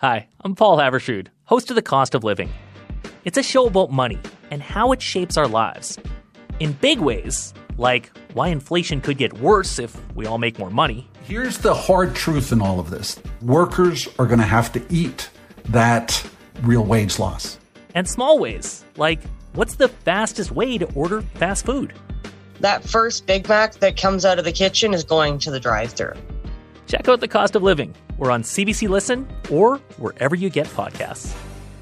Hi, I'm Paul Havershood, host of The Cost of Living. It's a show about money and how it shapes our lives. In big ways, like why inflation could get worse if we all make more money. Here's the hard truth in all of this. Workers are going to have to eat that real wage loss. And small ways, like what's the fastest way to order fast food? That first Big Mac that comes out of the kitchen is going to the drive-thru. Check out The Cost of Living. We're on CBC Listen or wherever you get podcasts.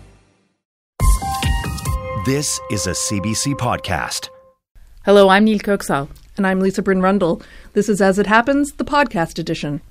This is a CBC podcast. Hello, I'm Neil Kirksall. And I'm Lisa Bryn Rundle. This is As It Happens, the podcast edition.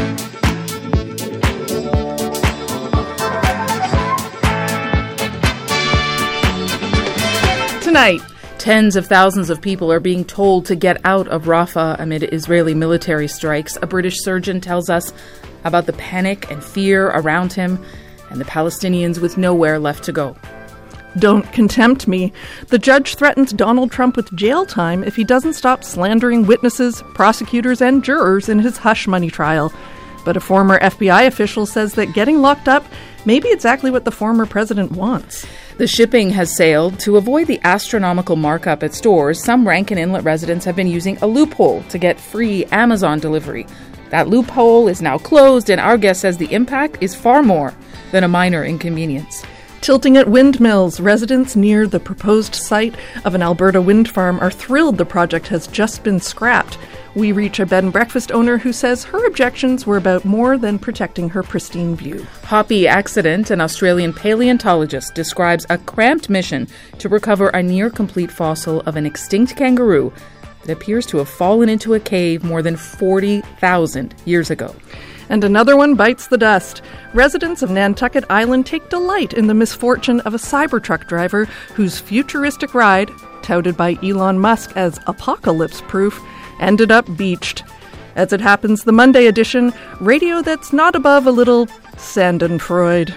Tonight, tens of thousands of people are being told to get out of Rafah amid Israeli military strikes. A British surgeon tells us about the panic and fear around him and the Palestinians with nowhere left to go. Don't contempt me. The judge threatens Donald Trump with jail time if he doesn't stop slandering witnesses, prosecutors, and jurors in his hush money trial. But a former FBI official says that getting locked up may be exactly what the former president wants. The shipping has sailed. To avoid the astronomical markup at stores, some Rankin Inlet residents have been using a loophole to get free Amazon delivery. That loophole is now closed, and our guest says the impact is far more than a minor inconvenience. Tilting at windmills, residents near the proposed site of an Alberta wind farm are thrilled the project has just been scrapped. We reach a bed and breakfast owner who says her objections were about more than protecting her pristine view. Hoppy Accident, an Australian paleontologist, describes a cramped mission to recover a near-complete fossil of an extinct kangaroo that appears to have fallen into a cave more than 40,000 years ago. And another one bites the dust. Residents of Nantucket Island take delight in the misfortune of a Cybertruck driver whose futuristic ride, touted by Elon Musk as apocalypse-proof, ended up beached. As it happens, the Monday edition, radio that's not above a little Schadenfreude.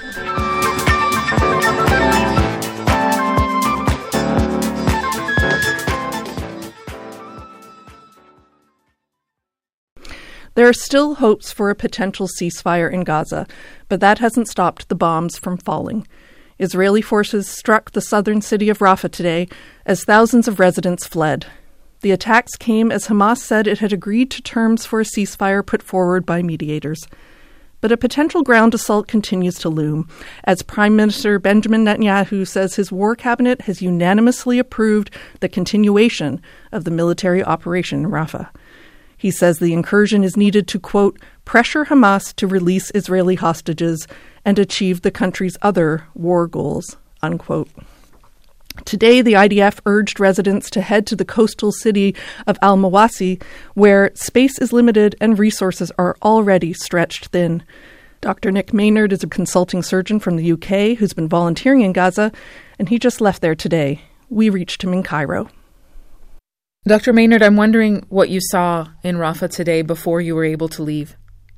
There are still hopes for a potential ceasefire in Gaza, but that hasn't stopped the bombs from falling. Israeli forces struck the southern city of Rafah today as thousands of residents fled. The attacks came as Hamas said it had agreed to terms for a ceasefire put forward by mediators. But a potential ground assault continues to loom, as Prime Minister Benjamin Netanyahu says his war cabinet has unanimously approved the continuation of the military operation in Rafah. He says the incursion is needed to, quote, pressure Hamas to release Israeli hostages and achieve the country's other war goals, unquote. Today, the IDF urged residents to head to the coastal city of Al-Mawasi, where space is limited and resources are already stretched thin. Dr. Nick Maynard is a consulting surgeon from the UK who's been volunteering in Gaza, and he just left there today. We reached him in Cairo. Dr. Maynard, I'm wondering what you saw in Rafah today before you were able to leave.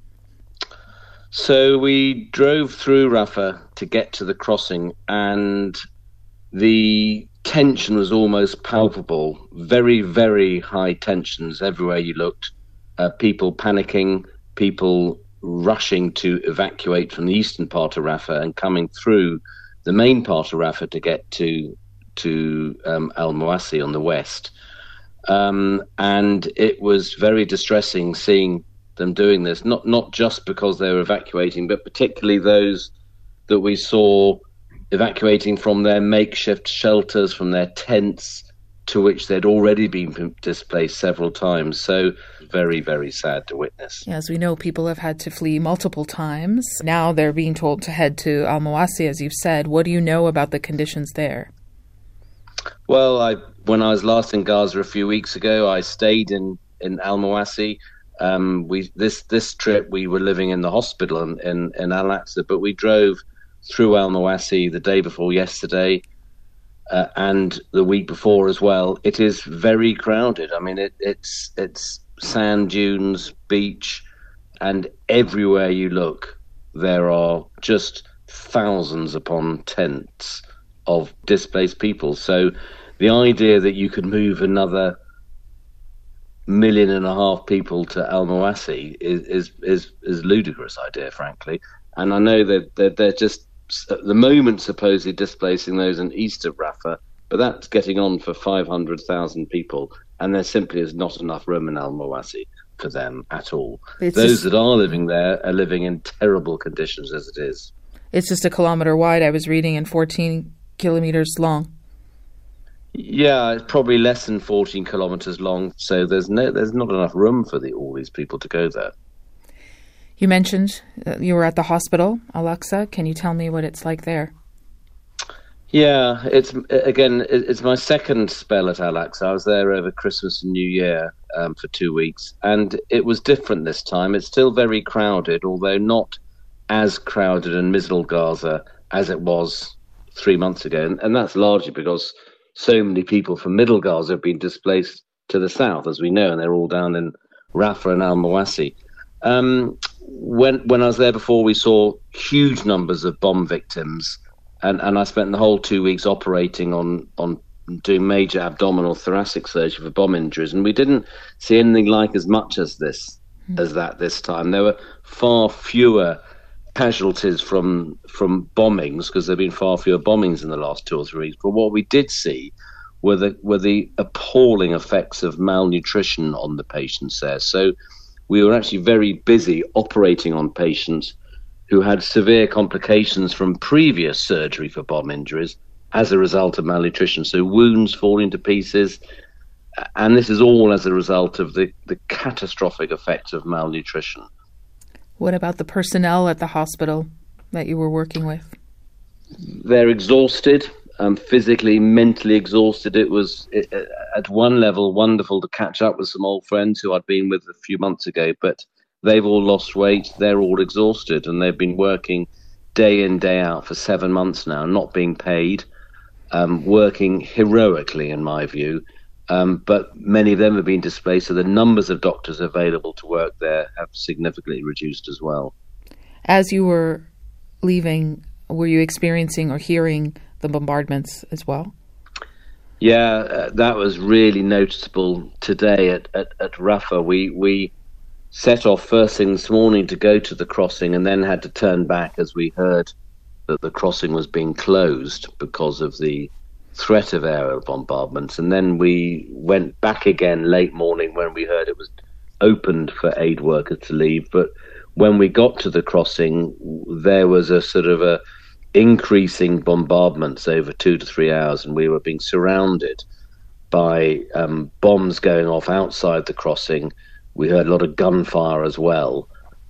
So we drove through Rafah to get to the crossing, and the tension was almost palpable. Very, very high tensions everywhere you looked. People panicking, people rushing to evacuate from the eastern part of Rafah and coming through the main part of Rafah to get to Al-Mawasi on the west. And it was very distressing seeing them doing this, not just because they were evacuating, but particularly those that we saw evacuating from their makeshift shelters, from their tents, to which they'd already been displaced several times. So very, very sad to witness. As we know, people have had to flee multiple times. Now they're being told to head to Al-Mawasi, as you've said. What do you know about the conditions there? Well, when I was last in Gaza a few weeks ago, I stayed in Al-Mawasi. This trip we were living in the hospital in Al-Aqsa, but we drove through Al-Mawasi the day before yesterday and the week before as well. It is very crowded. I mean, it's sand dunes, beach, and everywhere you look, there are just thousands upon tents of displaced people. So the idea that you could move another 1.5 million people to Al-Mawasi is ludicrous idea, frankly. And I know that they're just at the moment supposedly displacing those in east of Rafah, but that's getting on for 500,000 people, and there simply is not enough room in Al-Mawasi for them at all. Those that are living there are living in terrible conditions as it is. It's just 1 kilometer wide, I was reading, and 14 kilometers long. Yeah, it's probably less than 14 kilometers long, so there's not enough room for all these people to go there. You mentioned you were at the hospital, Al-Aqsa. Can you tell me what it's like there? Yeah, it's my second spell at Al-Aqsa. I was there over Christmas and New Year for 2 weeks, and it was different this time. It's still very crowded, although not as crowded in Misl Gaza as it was 3 months ago, and that's largely because so many people from Middle Gaza have been displaced to the south, as we know, and they're all down in Rafah and Al-Mawasi. When I was there before, we saw huge numbers of bomb victims, and I spent the whole 2 weeks operating on doing major abdominal thoracic surgery for bomb injuries, and we didn't see anything like as much as that this time. There were far fewer casualties from bombings, because there have been far fewer bombings in the last 2 or 3 weeks. But what we did see were the appalling effects of malnutrition on the patients there. So we were actually very busy operating on patients who had severe complications from previous surgery for bomb injuries as a result of malnutrition. So wounds falling to pieces. And this is all as a result of the catastrophic effects of malnutrition. What about the personnel at the hospital that you were working with? They're exhausted, physically, mentally exhausted. It was, at one level, wonderful to catch up with some old friends who I'd been with a few months ago, but they've all lost weight, they're all exhausted, and they've been working day in, day out for 7 months now, not being paid, working heroically, in my view. But many of them have been displaced, so the numbers of doctors available to work there have significantly reduced as well. As you were leaving, were you experiencing or hearing the bombardments as well? Yeah, that was really noticeable today at Rafah. We set off first thing this morning to go to the crossing, and then had to turn back as we heard that the crossing was being closed because of the threat of aerial bombardments. And then we went back again late morning when we heard it was opened for aid workers to leave. But when we got to the crossing, there was a sort of a increasing bombardments over 2 to 3 hours, and we were being surrounded by bombs going off outside the crossing. We heard a lot of gunfire as well,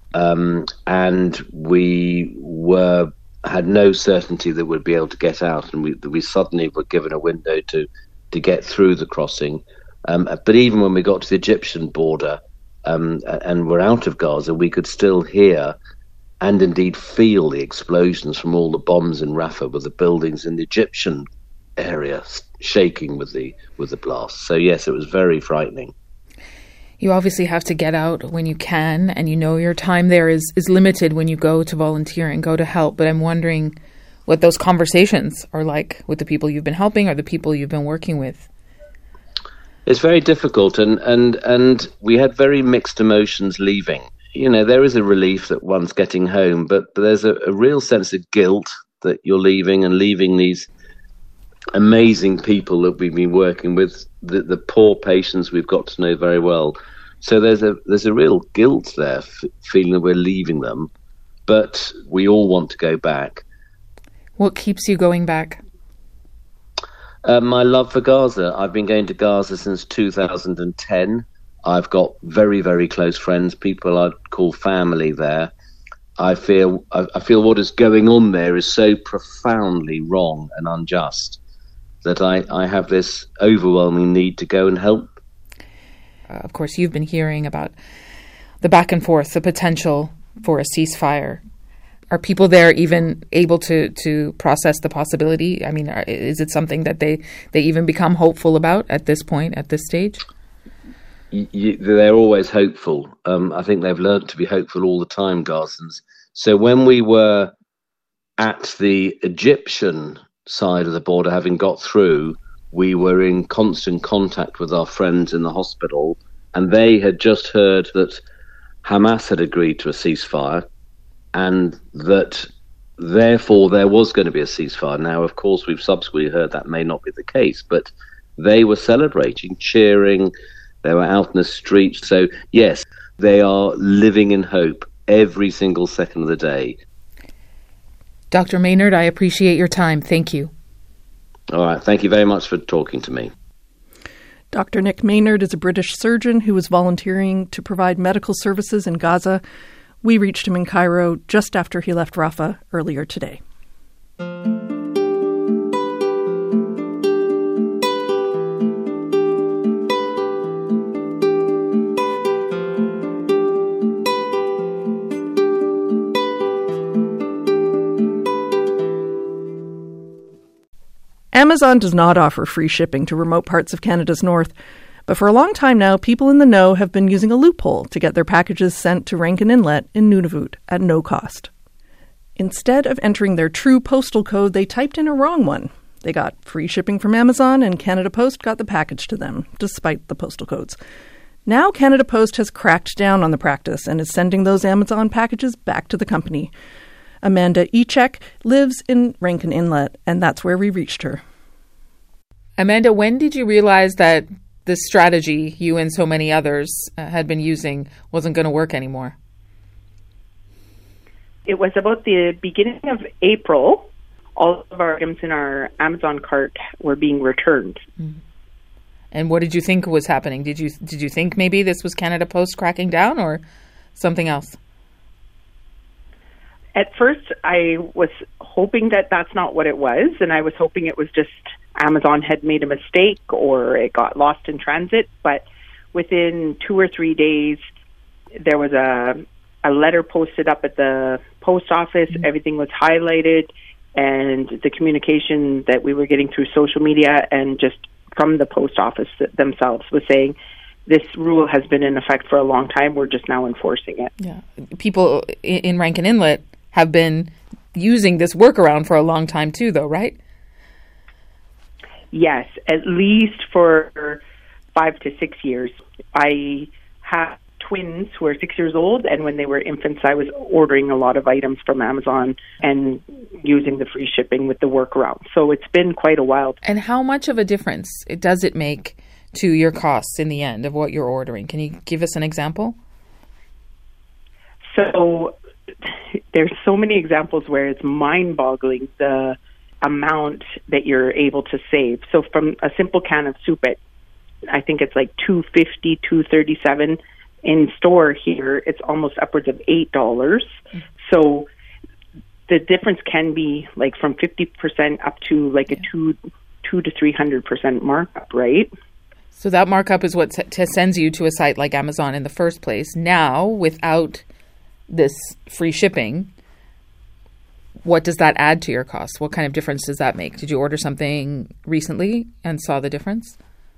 and we had no certainty that we'd be able to get out, and we suddenly were given a window to get through the crossing. But even when we got to the Egyptian border and were out of Gaza, we could still hear and indeed feel the explosions from all the bombs in Rafah, with the buildings in the Egyptian area shaking with the blast. So yes, it was very frightening. You obviously have to get out when you can, and you know your time there is limited when you go to volunteer and go to help. But I'm wondering what those conversations are like with the people you've been helping or the people you've been working with. It's very difficult, and we had very mixed emotions leaving. You know, there is a relief that one's getting home, but there's a real sense of guilt that you're leaving, and leaving these amazing people that we've been working with, the poor patients we've got to know very well. So there's a real guilt there, feeling that we're leaving them, but we all want to go back. What keeps you going back? My love for Gaza. I've been going to Gaza since 2010. I've got very, very close friends, people I'd call family there. I feel what is going on there is so profoundly wrong and unjust that I have this overwhelming need to go and help. Of course, you've been hearing about the back and forth, the potential for a ceasefire. Are people there even able to process the possibility? I mean, is it something that they even become hopeful about at this point, at this stage? They're always hopeful. I think they've learned to be hopeful all the time, Gazans. So when we were at the Egyptian side of the border, having got through, we were in constant contact with our friends in the hospital, and they had just heard that Hamas had agreed to a ceasefire. and that therefore there was going to be a ceasefire. Now, of course, we've subsequently heard that may not be the case, but they were celebrating, cheering, they were out in the streets. So, yes, they are living in hope every single second of the day. Dr. Maynard, I appreciate your time. Thank you. All right. Thank you very much for talking to me. Dr. Nick Maynard is a British surgeon who was volunteering to provide medical services in Gaza. We reached him in Cairo just after he left Rafah earlier today. Amazon does not offer free shipping to remote parts of Canada's north, but for a long time now, people in the know have been using a loophole to get their packages sent to Rankin Inlet in Nunavut at no cost. Instead of entering their true postal code, they typed in a wrong one. They got free shipping from Amazon, and Canada Post got the package to them, despite the postal codes. Now Canada Post has cracked down on the practice and is sending those Amazon packages back to the company. Amanda Echek lives in Rankin Inlet, and that's where we reached her. Amanda, when did you realize that this strategy you and so many others had been using wasn't going to work anymore? It was about the beginning of April. All of our items in our Amazon cart were being returned. Mm-hmm. And what did you think was happening? Did you think maybe this was Canada Post cracking down or something else? At first, I was hoping that that's not what it was, and I was hoping it was just Amazon had made a mistake or it got lost in transit. But within 2 or 3 days, there was a letter posted up at the post office. Mm-hmm. Everything was highlighted, and the communication that we were getting through social media and just from the post office themselves was saying, this rule has been in effect for a long time. We're just now enforcing it. Yeah, people in Rankin Inlet have been using this workaround for a long time too, though, right? Yes, at least for 5 to 6 years. I have twins who are 6 years old, and when they were infants, I was ordering a lot of items from Amazon and using the free shipping with the workaround. So it's been quite a while. And how much of a difference does it make to your costs in the end of what you're ordering? Can you give us an example? So there's so many examples where it's mind-boggling the amount that you're able to save. So from a simple can of soup, I think it's like $2.50, $2.37. In store here, it's almost upwards of $8. Mm-hmm. So the difference can be like from 50% up to like a 200 to 300% markup, right? So that markup is what sends you to a site like Amazon in the first place. Now, without this free shipping, what does that add to your costs? What kind of difference does that make? Did you order something recently and saw the difference?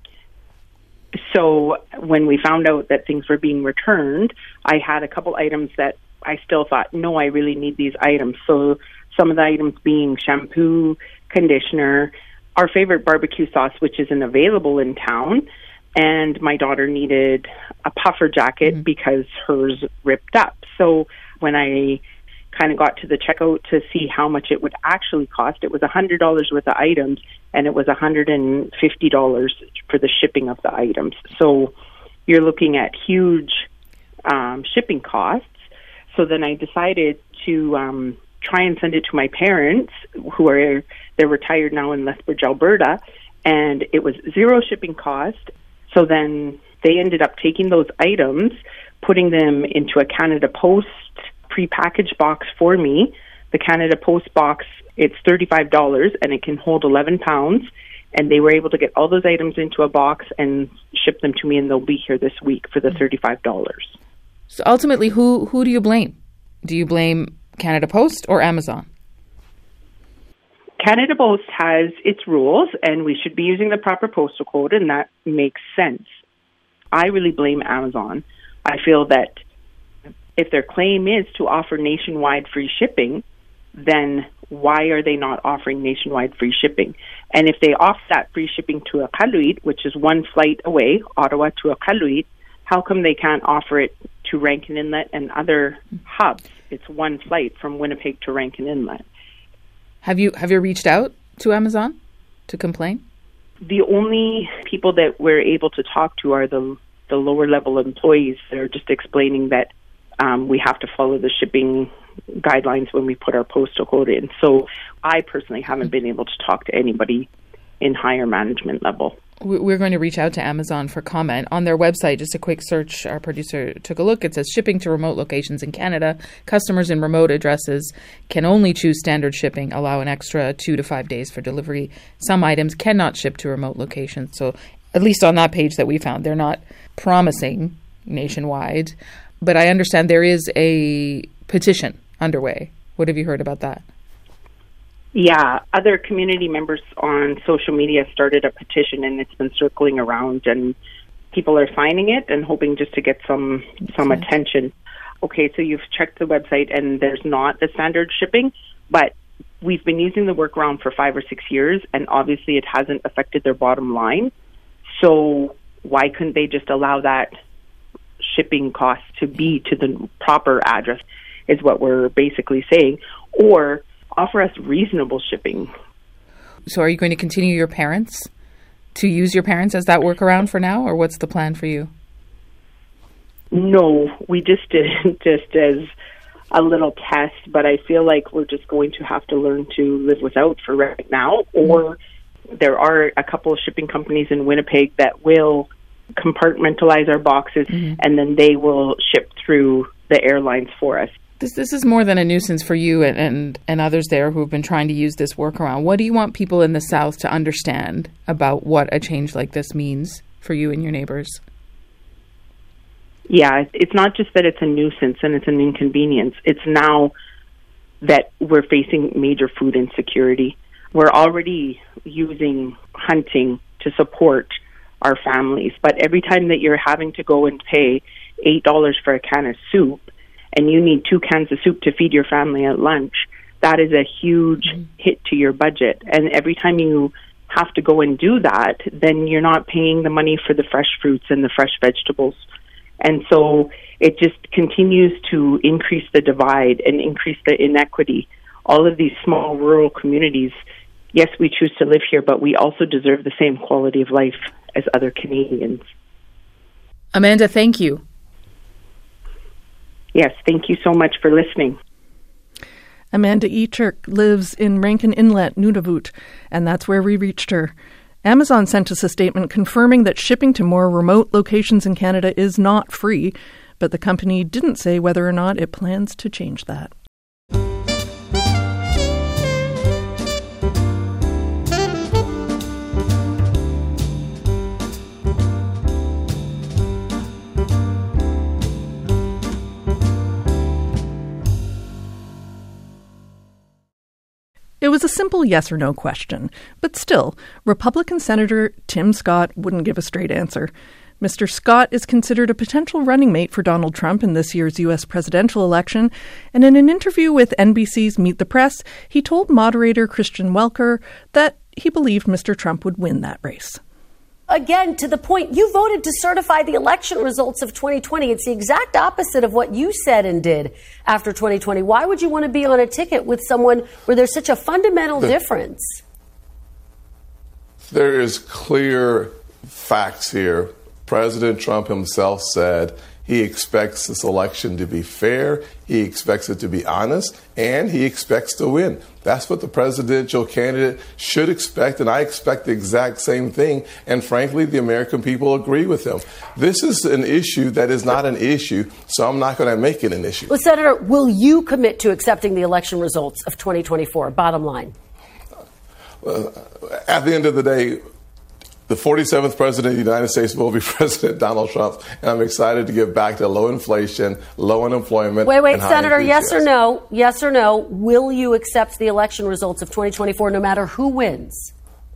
So when we found out that things were being returned, I had a couple items that I still thought, no, I really need these items. So some of the items being shampoo, conditioner, our favorite barbecue sauce, which isn't available in town, and my daughter needed a puffer jacket because hers ripped up. So when I kind of got to the checkout to see how much it would actually cost, it was $100 worth of items, and it was $150 for the shipping of the items. So you're looking at huge shipping costs. So then I decided to try and send it to my parents, they're retired now in Lethbridge, Alberta, and it was zero shipping cost. So then they ended up taking those items, putting them into a Canada Post prepackaged box for me. The Canada Post box, it's $35 and it can hold 11 pounds. And they were able to get all those items into a box and ship them to me, and they'll be here this week for the $35. So ultimately, who do you blame? Do you blame Canada Post or Amazon? Canada Post has its rules, and we should be using the proper postal code, and that makes sense. I really blame Amazon. I feel that if their claim is to offer nationwide free shipping, then why are they not offering nationwide free shipping? And if they offer that free shipping to Iqaluit, which is one flight away, Ottawa to Iqaluit, how come they can't offer it to Rankin Inlet and other hubs? It's one flight from Winnipeg to Rankin Inlet. Have you reached out to Amazon to complain? The only people that we're able to talk to are the lower level employees that are just explaining that we have to follow the shipping guidelines when we put our postal code in. So I personally haven't been able to talk to anybody in higher management level. We're going to reach out to Amazon for comment. On their website, just a quick search, our producer took a look. It says shipping to remote locations in Canada. Customers in remote addresses can only choose standard shipping, allow an extra 2 to 5 days for delivery. Some items cannot ship to remote locations. So at least on that page that we found, they're not promising nationwide. But I understand there is a petition underway. What have you heard about that? Yeah, other community members on social media started a petition, and it's been circling around, and people are signing it and hoping just to get some attention. Okay, so you've checked the website, and there's not the standard shipping, but we've been using the workaround for 5 or 6 years, and obviously it hasn't affected their bottom line. So why couldn't they just allow that shipping cost to be to the proper address, is what we're basically saying, or offer us reasonable shipping. So are you going to continue to use your parents as that workaround for now, or what's the plan for you? No, we just did it just as a little test, but I feel like we're just going to have to learn to live without for right now, or there are a couple of shipping companies in Winnipeg that will compartmentalize our boxes, and then they will ship through the airlines for us. This is more than a nuisance for you and others there who have been trying to use this workaround. What do you want people in the South to understand about what a change like this means for you and your neighbors? Yeah, it's not just that it's a nuisance and it's an inconvenience. It's now that we're facing major food insecurity. We're already using hunting to support our families, but every time that you're having to go and pay $8 for a can of soup, and you need 2 cans of soup to feed your family at lunch, that is a huge hit to your budget. And every time you have to go and do that, then you're not paying the money for the fresh fruits and the fresh vegetables. And so it just continues to increase the divide and increase the inequity. All of these small rural communities, yes, we choose to live here, but we also deserve the same quality of life as other Canadians. Amanda, thank you. Yes, thank you so much for listening. Amanda Eachirk lives in Rankin Inlet, Nunavut, and that's where we reached her. Amazon sent us a statement confirming that shipping to more remote locations in Canada is not free, but the company didn't say whether or not it plans to change that. It was a simple yes or no question, but still, Republican Senator Tim Scott wouldn't give a straight answer. Mr. Scott is considered a potential running mate for Donald Trump in this year's U.S. presidential election, and in an interview with NBC's Meet the Press, he told moderator Christian Welker that he believed Mr. Trump would win that race. Again, to the point, you voted to certify the election results of 2020. It's the exact opposite of what you said and did after 2020. Why would you want to be on a ticket with someone where there's such a fundamental difference? There is clear facts here. President Trump himself said he expects this election to be fair, he expects it to be honest, and he expects to win. That's what the presidential candidate should expect, and I expect the exact same thing. And frankly, the American people agree with him. This is an issue that is not an issue, so I'm not going to make it an issue. Well, Senator, will you commit to accepting the election results of 2024? Bottom line. At the end of the day, the 47th president of the United States will be President Donald Trump, and I'm excited to get back to low inflation, low unemployment. Wait, Senator, yes or no? Yes or no? Will you accept the election results of 2024 no matter who wins?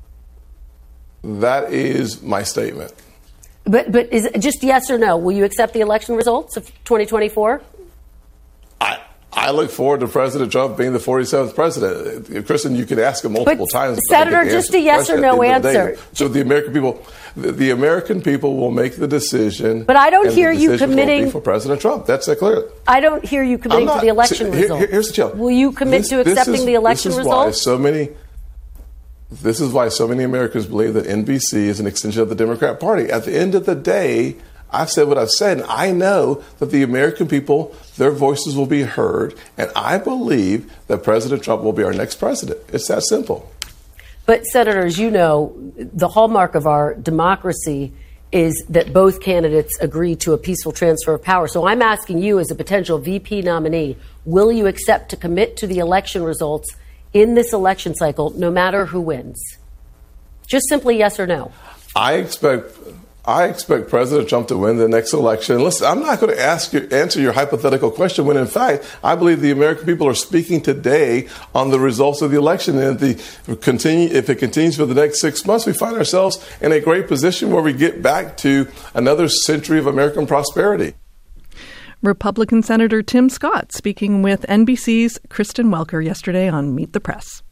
That is my statement. But is it just yes or no? Will you accept the election results of 2024? I I look forward to President Trump being the 47th president. Kristen, you could ask him multiple times. Senator, just a yes or no answer. So the American people will make the decision. But I don't hear you committing for President Trump. That's clear. I don't hear you committing to the election results. Here's the challenge. Will you commit to accepting the election results? This is why so many Americans believe that NBC is an extension of the Democrat Party. At the end of the day, I've said what I've said, and I know that the American people, their voices will be heard, and I believe that President Trump will be our next president. It's that simple. But, Senator, as you know, the hallmark of our democracy is that both candidates agree to a peaceful transfer of power. So I'm asking you, as a potential VP nominee, will you accept to commit to the election results in this election cycle, no matter who wins? Just simply yes or no. I expect President Trump to win the next election. Listen, I'm not going to answer your hypothetical question when, in fact, I believe the American people are speaking today on the results of the election. And if it continues for the next 6 months, we find ourselves in a great position where we get back to another century of American prosperity. Republican Senator Tim Scott speaking with NBC's Kristen Welker yesterday on Meet the Press.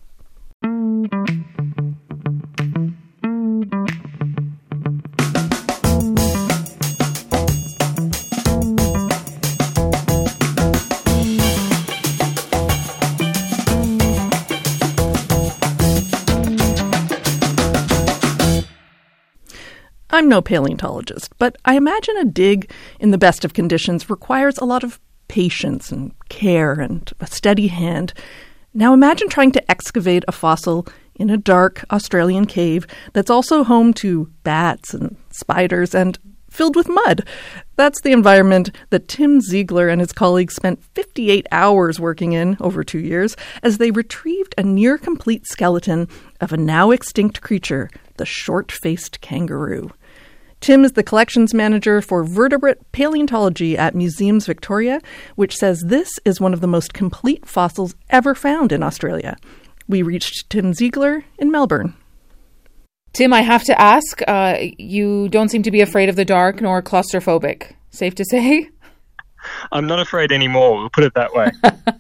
I'm no paleontologist, but I imagine a dig in the best of conditions requires a lot of patience and care and a steady hand. Now imagine trying to excavate a fossil in a dark Australian cave that's also home to bats and spiders and filled with mud. That's the environment that Tim Ziegler and his colleagues spent 58 hours working in over 2 years as they retrieved a near-complete skeleton of a now-extinct creature, the short-faced kangaroo. Tim is the collections manager for vertebrate paleontology at Museums Victoria, which says this is one of the most complete fossils ever found in Australia. We reached Tim Ziegler in Melbourne. Tim, I have to ask, you don't seem to be afraid of the dark nor claustrophobic. Safe to say? I'm not afraid anymore, we'll put it that way.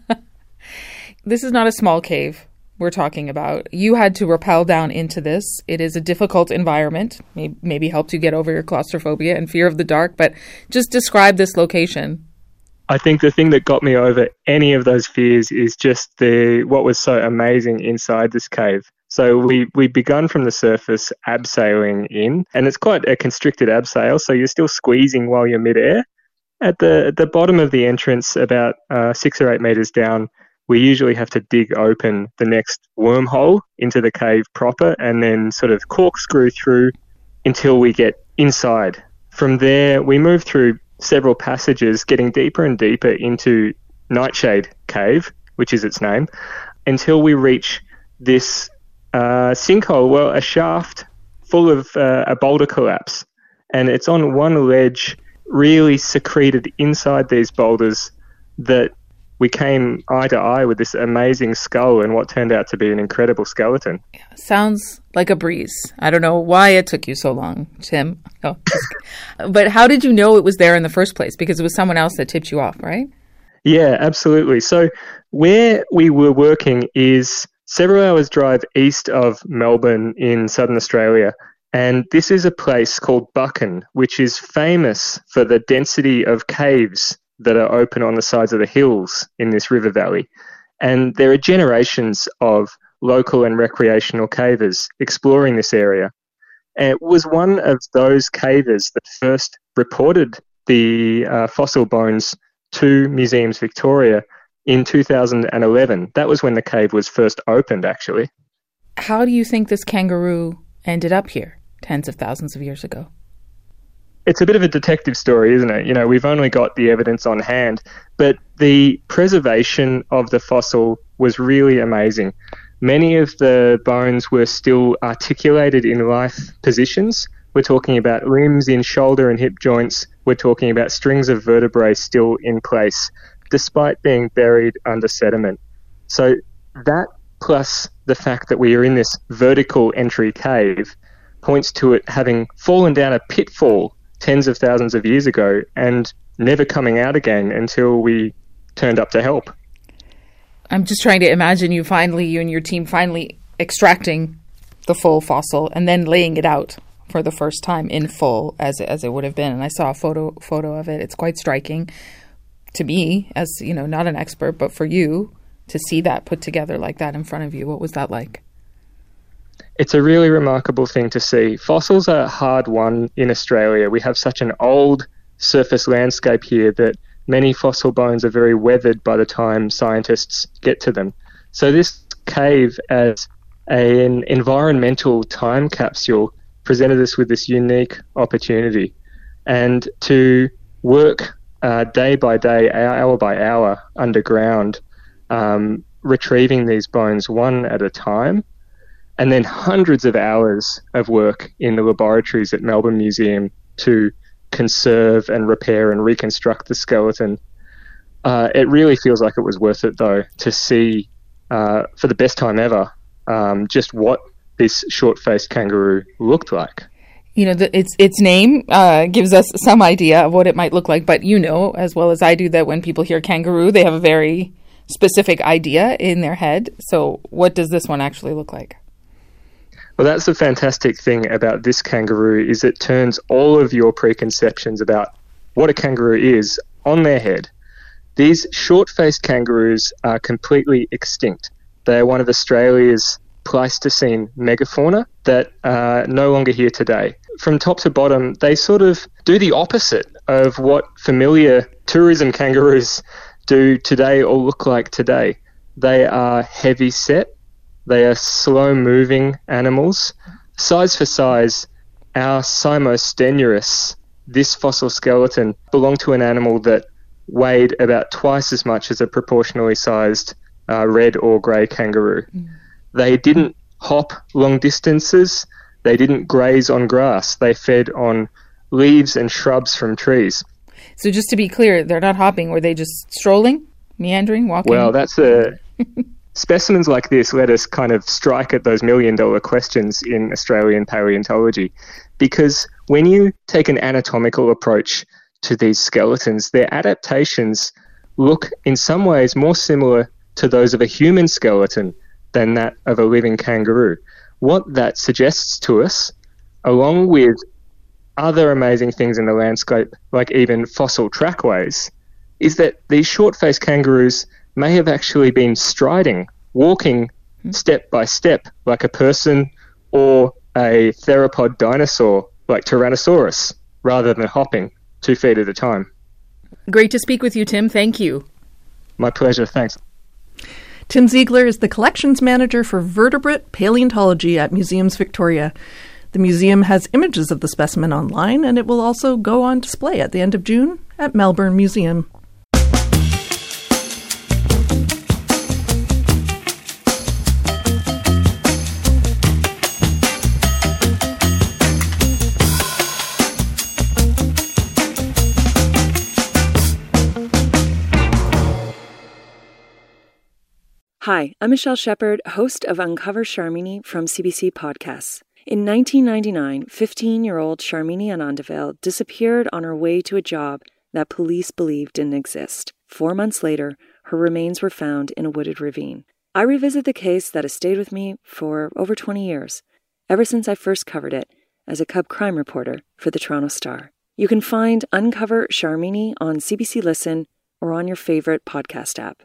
This is not a small cave we're talking about. You had to rappel down into this. It is a difficult environment. Maybe helped you get over your claustrophobia and fear of the dark, but just describe this location. I think the thing that got me over any of those fears is just what was so amazing inside this cave. So we begun from the surface abseiling in, and it's quite a constricted abseil, so you're still squeezing while you're midair. At the bottom of the entrance, about 6 or 8 meters down, we usually have to dig open the next wormhole into the cave proper and then sort of corkscrew through until we get inside. From there, we move through several passages, getting deeper and deeper into Nightshade Cave, which is its name, until we reach this sinkhole, a shaft full of a boulder collapse. And it's on one ledge, really secreted inside these boulders, that we came eye to eye with this amazing skull and what turned out to be an incredible skeleton. Sounds like a breeze. I don't know why it took you so long, Tim. Oh, but how did you know it was there in the first place? Because it was someone else that tipped you off, right? Yeah, absolutely. So where we were working is several hours drive east of Melbourne in southern Australia. And this is a place called Buchan, which is famous for the density of caves that are open on the sides of the hills in this river valley. And there are generations of local and recreational cavers exploring this area. And it was one of those cavers that first reported the fossil bones to Museums Victoria in 2011. That was when the cave was first opened, actually. How do you think this kangaroo ended up here tens of thousands of years ago? It's a bit of a detective story, isn't it? You know, we've only got the evidence on hand, but the preservation of the fossil was really amazing. Many of the bones were still articulated in life positions. We're talking about limbs in shoulder and hip joints. We're talking about strings of vertebrae still in place, despite being buried under sediment. So that, plus the fact that we are in this vertical entry cave, points to it having fallen down a pitfall tens of thousands of years ago and never coming out again until we turned up to help. I'm just trying to imagine you and your team finally extracting the full fossil and then laying it out for the first time in full as it would have been. And I saw a photo of it. It's quite striking to me, as not an expert, but for you to see that put together like that in front of you. What was that like? It's a really remarkable thing to see. Fossils are hard won in Australia. We have such an old surface landscape here that many fossil bones are very weathered by the time scientists get to them. So this cave, as an environmental time capsule, presented us with this unique opportunity. And to work day by day, hour by hour underground, retrieving these bones one at a time, and then hundreds of hours of work in the laboratories at Melbourne Museum to conserve and repair and reconstruct the skeleton. It really feels like it was worth it, though, to see for the best time ever just what this short-faced kangaroo looked like. Its name gives us some idea of what it might look like, but as well as I do that when people hear kangaroo, they have a very specific idea in their head. So what does this one actually look like? Well, that's the fantastic thing about this kangaroo, is it turns all of your preconceptions about what a kangaroo is on their head. These short-faced kangaroos are completely extinct. They are one of Australia's Pleistocene megafauna that are no longer here today. From top to bottom, they sort of do the opposite of what familiar tourism kangaroos do today or look like today. They are heavy set. They are slow-moving animals. Size for size, our Cymostenuus, this fossil skeleton, belonged to an animal that weighed about twice as much as a proportionally sized red or grey kangaroo. They didn't hop long distances. They didn't graze on grass. They fed on leaves and shrubs from trees. So just to be clear, they're not hopping. Were they just strolling, meandering, walking? Well, specimens like this let us kind of strike at those million-dollar questions in Australian paleontology, because when you take an anatomical approach to these skeletons, their adaptations look in some ways more similar to those of a human skeleton than that of a living kangaroo. What that suggests to us, along with other amazing things in the landscape, like even fossil trackways, is that these short-faced kangaroos may have actually been striding, walking step by step like a person or a theropod dinosaur like Tyrannosaurus, rather than hopping 2 feet at a time. Great to speak with you, Tim. Thank you. My pleasure. Thanks. Tim Ziegler is the collections manager for vertebrate paleontology at Museums Victoria. The museum has images of the specimen online, and it will also go on display at the end of June at Melbourne Museum. Hi, I'm Michelle Shepard, host of Uncover Sharmini from CBC Podcasts. In 1999, 15-year-old Sharmini Anandavale disappeared on her way to a job that police believed didn't exist. 4 months later, her remains were found in a wooded ravine. I revisit the case that has stayed with me for over 20 years, ever since I first covered it as a cub crime reporter for the Toronto Star. You can find Uncover Sharmini on CBC Listen or on your favorite podcast app.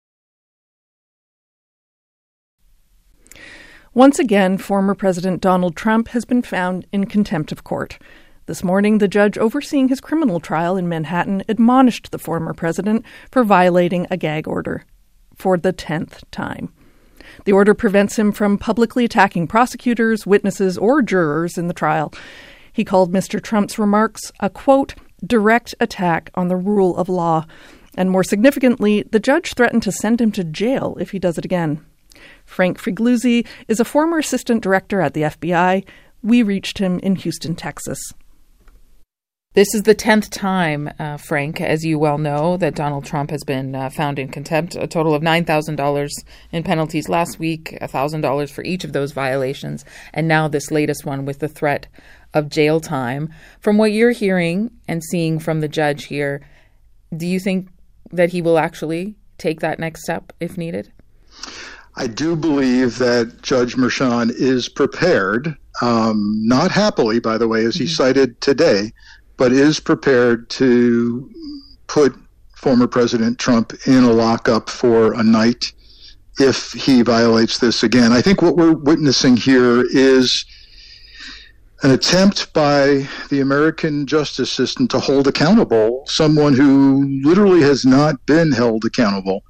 Once again, former President Donald Trump has been found in contempt of court. This morning, the judge overseeing his criminal trial in Manhattan admonished the former president for violating a gag order for the 10th time. The order prevents him from publicly attacking prosecutors, witnesses, or jurors in the trial. He called Mr. Trump's remarks a, quote, direct attack on the rule of law. And more significantly, the judge threatened to send him to jail if he does it again. Frank Figliuzzi is a former assistant director at the FBI. We reached him in Houston, Texas. This is the 10th time, Frank, as you well know, that Donald Trump has been found in contempt. A total of $9,000 in penalties last week, $1,000 for each of those violations, and now this latest one with the threat of jail time. From what you're hearing and seeing from the judge here, do you think that he will actually take that next step if needed? I do believe that Judge Merchan is prepared, not happily, by the way, as he cited today, but is prepared to put former President Trump in a lockup for a night if he violates this again. I think what we're witnessing here is an attempt by the American justice system to hold accountable someone who literally has not been held accountable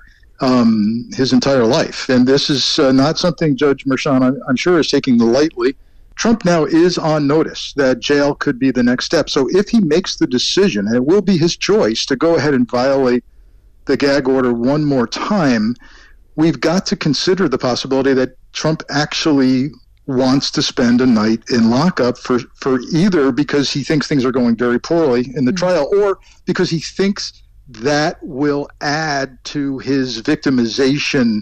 his entire life. And this is not something Judge Merchan, I'm sure, is taking lightly. Trump now is on notice that jail could be the next step. So if he makes the decision, and it will be his choice, to go ahead and violate the gag order one more time, we've got to consider the possibility that Trump actually wants to spend a night in lockup for either because he thinks things are going very poorly in the trial, or because he thinks that will add to his victimization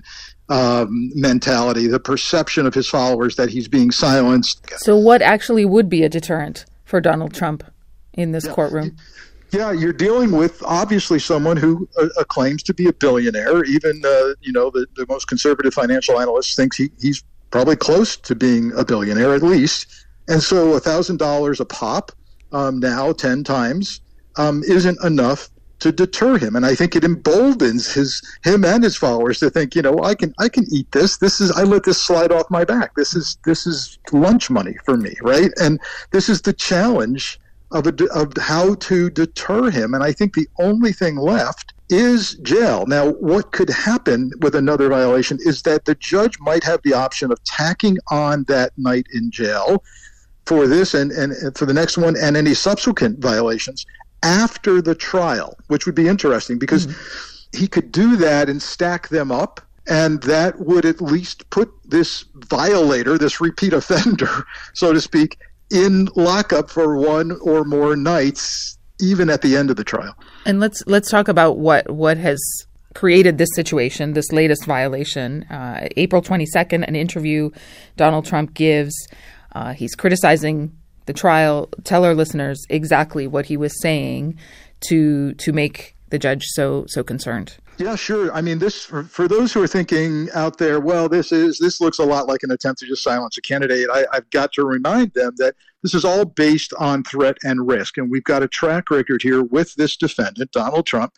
mentality, the perception of his followers that he's being silenced. So what actually would be a deterrent for Donald Trump in this courtroom? Yeah, you're dealing with obviously someone who claims to be a billionaire. Even the most conservative financial analyst thinks he's probably close to being a billionaire at least. And so $1,000 a pop now 10 times isn't enough to deter him. And I think it emboldens him and his followers to think, I can eat this. I let this slide off my back. This is lunch money for me, right? And this is the challenge of how to deter him. And I think the only thing left is jail. Now, what could happen with another violation is that the judge might have the option of tacking on that night in jail for this and for the next one and any subsequent violations after the trial, which would be interesting because he could do that and stack them up, and that would at least put this violator, this repeat offender, so to speak, in lockup for one or more nights, even at the end of the trial. And let's talk about what has created this situation, this latest violation. April 22nd, an interview Donald Trump gives. He's criticizing the trial. Tell our listeners exactly what he was saying to make the judge so concerned. Yeah, sure. I mean, this for those who are thinking out there, well, this looks a lot like an attempt to just silence a candidate. I've got to remind them that this is all based on threat and risk, and we've got a track record here with this defendant, Donald Trump,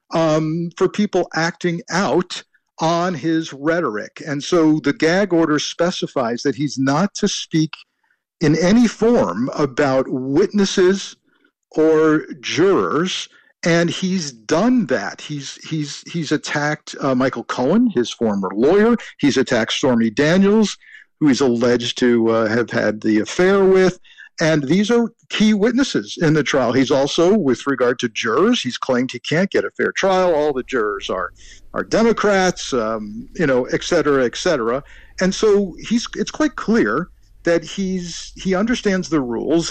for people acting out on his rhetoric. And so the gag order specifies that he's not to speak in any form about witnesses or jurors, and he's done that. He's attacked Michael Cohen, his former lawyer. He's attacked Stormy Daniels, who he's alleged to have had the affair with. And these are key witnesses in the trial. He's also, with regard to jurors, he's claimed he can't get a fair trial. All the jurors are Democrats, et cetera, et cetera. And so it's quite clear that he understands the rules.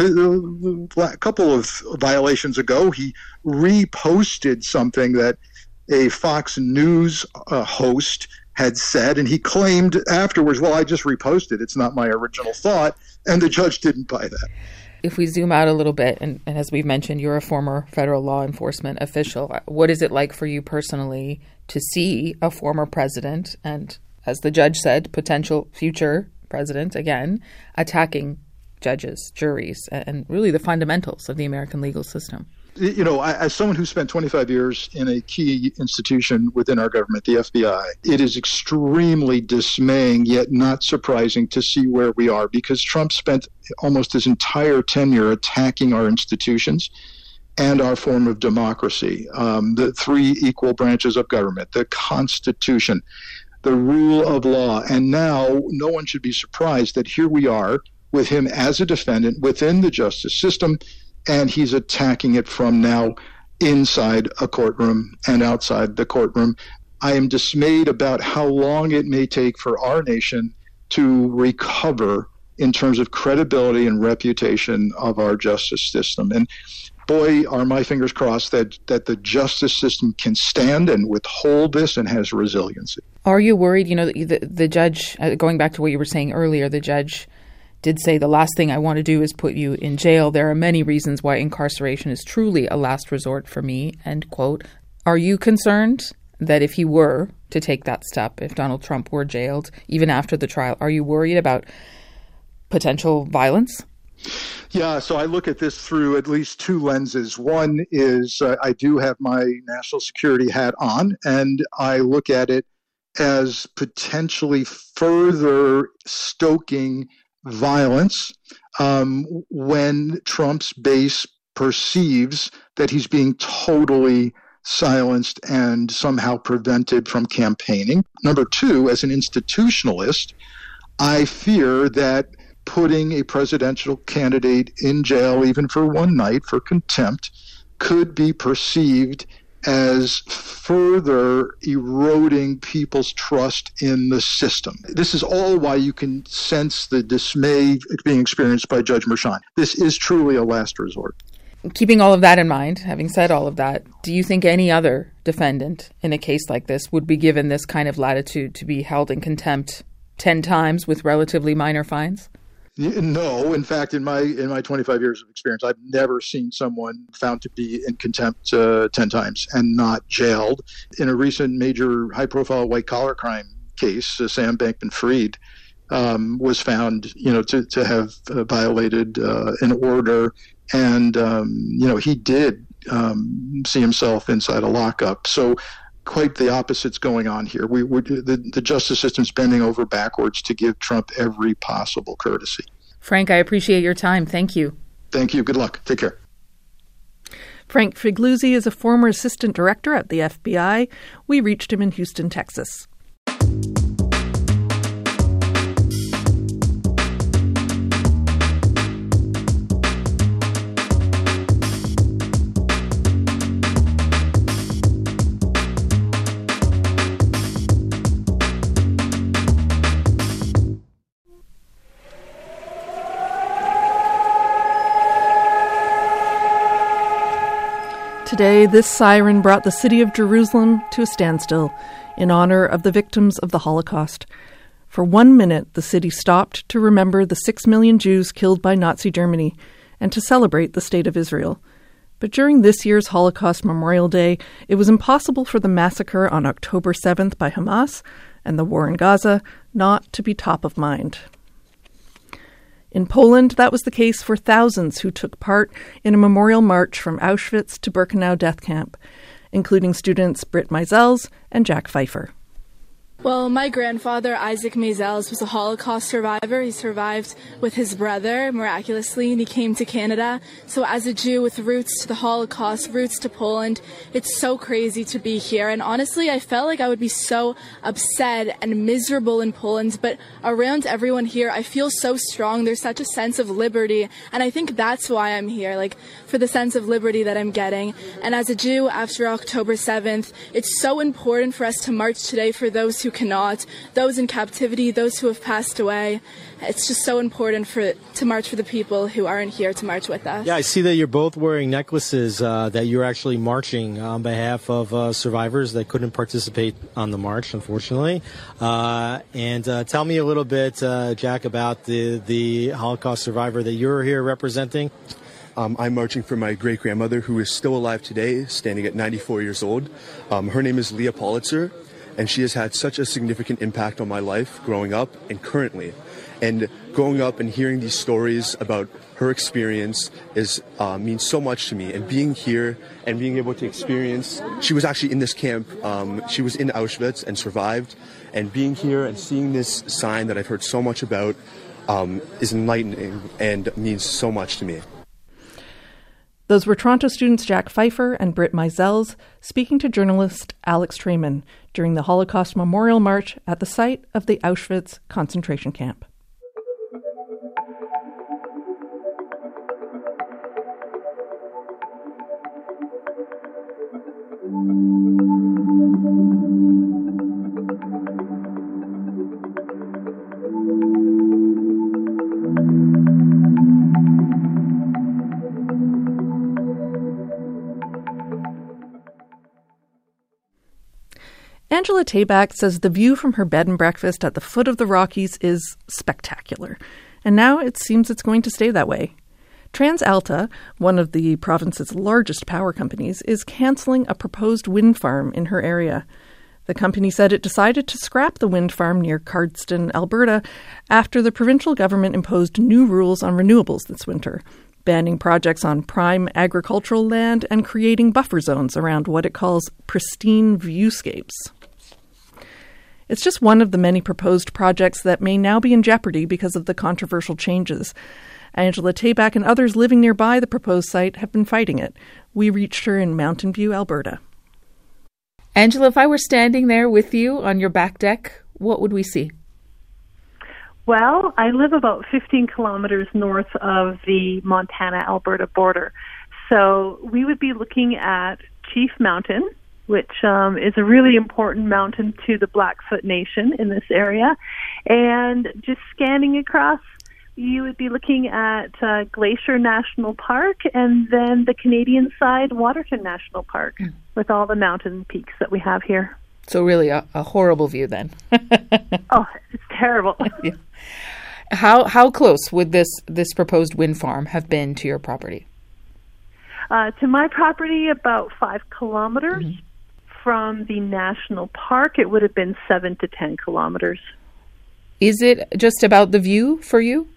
A couple of violations ago, he reposted something that a Fox News host had said, and he claimed afterwards, well, I just reposted. It's not my original thought. And the judge didn't buy that. If we zoom out a little bit, and as we've mentioned, you're a former federal law enforcement official. What is it like for you personally to see a former president and, as the judge said, potential future president, again, attacking judges, juries, and really the fundamentals of the American legal system? As someone who spent 25 years in a key institution within our government, the FBI, it is extremely dismaying, yet not surprising to see where we are, because Trump spent almost his entire tenure attacking our institutions and our form of democracy, the three equal branches of government, the Constitution, the rule of law. And now no one should be surprised that here we are with him as a defendant within the justice system, and he's attacking it from now inside a courtroom and outside the courtroom. I am dismayed about how long it may take for our nation to recover in terms of credibility and reputation of our justice system. And boy, are my fingers crossed that the justice system can stand and withhold this and has resiliency. Are you worried? The judge, going back to what you were saying earlier, the judge did say the last thing I want to do is put you in jail. There are many reasons why incarceration is truly a last resort for me, end quote. Are you concerned that if he were to take that step, if Donald Trump were jailed, even after the trial, are you worried about potential violence? Yeah, so I look at this through at least two lenses. One is I do have my national security hat on, and I look at it as potentially further stoking violence when Trump's base perceives that he's being totally silenced and somehow prevented from campaigning. Number two, as an institutionalist, I fear that putting a presidential candidate in jail, even for one night, for contempt, could be perceived as further eroding people's trust in the system. This is all why you can sense the dismay being experienced by Judge Merchan. This is truly a last resort. Keeping all of that in mind, having said all of that, do you think any other defendant in a case like this would be given this kind of latitude to be held in contempt 10 times with relatively minor fines? No. In fact, in my 25 years of experience, I've never seen someone found to be in contempt 10 times and not jailed. In a recent major high-profile white-collar crime case, Sam Bankman-Fried was found, to have violated an order, and he did see himself inside a lockup. So quite the opposite's going on here. The justice system's bending over backwards to give Trump every possible courtesy. Frank, I appreciate your time. Thank you. Thank you. Good luck. Take care. Frank Figliuzzi is a former assistant director at the FBI. We reached him in Houston, Texas. Today, this siren brought the city of Jerusalem to a standstill in honor of the victims of the Holocaust. For 1 minute, the city stopped to remember the 6 million Jews killed by Nazi Germany and to celebrate the State of Israel. But during this year's Holocaust Memorial Day, it was impossible for the massacre on October 7th by Hamas and the war in Gaza not to be top of mind. In Poland, that was the case for thousands who took part in a memorial march from Auschwitz to Birkenau death camp, including students Brit Meisels and Jack Pfeiffer. Well, my grandfather, Isaac Meisels, was a Holocaust survivor. He survived with his brother, miraculously, and he came to Canada. So as a Jew with roots to the Holocaust, roots to Poland, it's so crazy to be here. And honestly, I felt like I would be so upset and miserable in Poland, but around everyone here, I feel so strong. There's such a sense of liberty, and I think that's why I'm here, for the sense of liberty that I'm getting. And as a Jew, after October 7th, it's so important for us to march today for those who cannot, those in captivity, those who have passed away. It's just so important to march for the people who aren't here to march with us. Yeah, I see that you're both wearing necklaces that you're actually marching on behalf of survivors that couldn't participate on the march, unfortunately. And tell me a little bit, Jack, about the Holocaust survivor that you're here representing. I'm marching for my great-grandmother, who is still alive today, standing at 94 years old. Her name is Leah Politzer, and she has had such a significant impact on my life growing up and currently. And growing up and hearing these stories about her experience means so much to me. And being here and being able to experience, she was actually in this camp. She was in Auschwitz and survived. And being here and seeing this sign that I've heard so much about is enlightening and means so much to me. Those were Toronto students Jack Pfeiffer and Brit Meisels speaking to journalist Alex Trayman during the Holocaust Memorial March at the site of the Auschwitz concentration camp. Angela Tabak says the view from her bed and breakfast at the foot of the Rockies is spectacular, and now it seems it's going to stay that way. TransAlta, one of the province's largest power companies, is cancelling a proposed wind farm in her area. The company said it decided to scrap the wind farm near Cardston, Alberta, after the provincial government imposed new rules on renewables this winter, banning projects on prime agricultural land and creating buffer zones around what it calls pristine viewscapes. It's just one of the many proposed projects that may now be in jeopardy because of the controversial changes. Angela Tabak and others living nearby the proposed site have been fighting it. We reached her in Mountain View, Alberta. Angela, if I were standing there with you on your back deck, what would we see? Well, I live about 15 kilometers north of the Montana-Alberta border. So we would be looking at Chief Mountain, which is a really important mountain to the Blackfoot Nation in this area. And just scanning across, you would be looking at Glacier National Park and then the Canadian side, Waterton National Park, with all the mountain peaks that we have here. So really a horrible view then. Oh, it's terrible. Yeah. How close would this proposed wind farm have been to your property? To my property, about 5 kilometers. Mm-hmm. From the national park, it would have been 7 to 10 kilometers. Is it just about the view for you?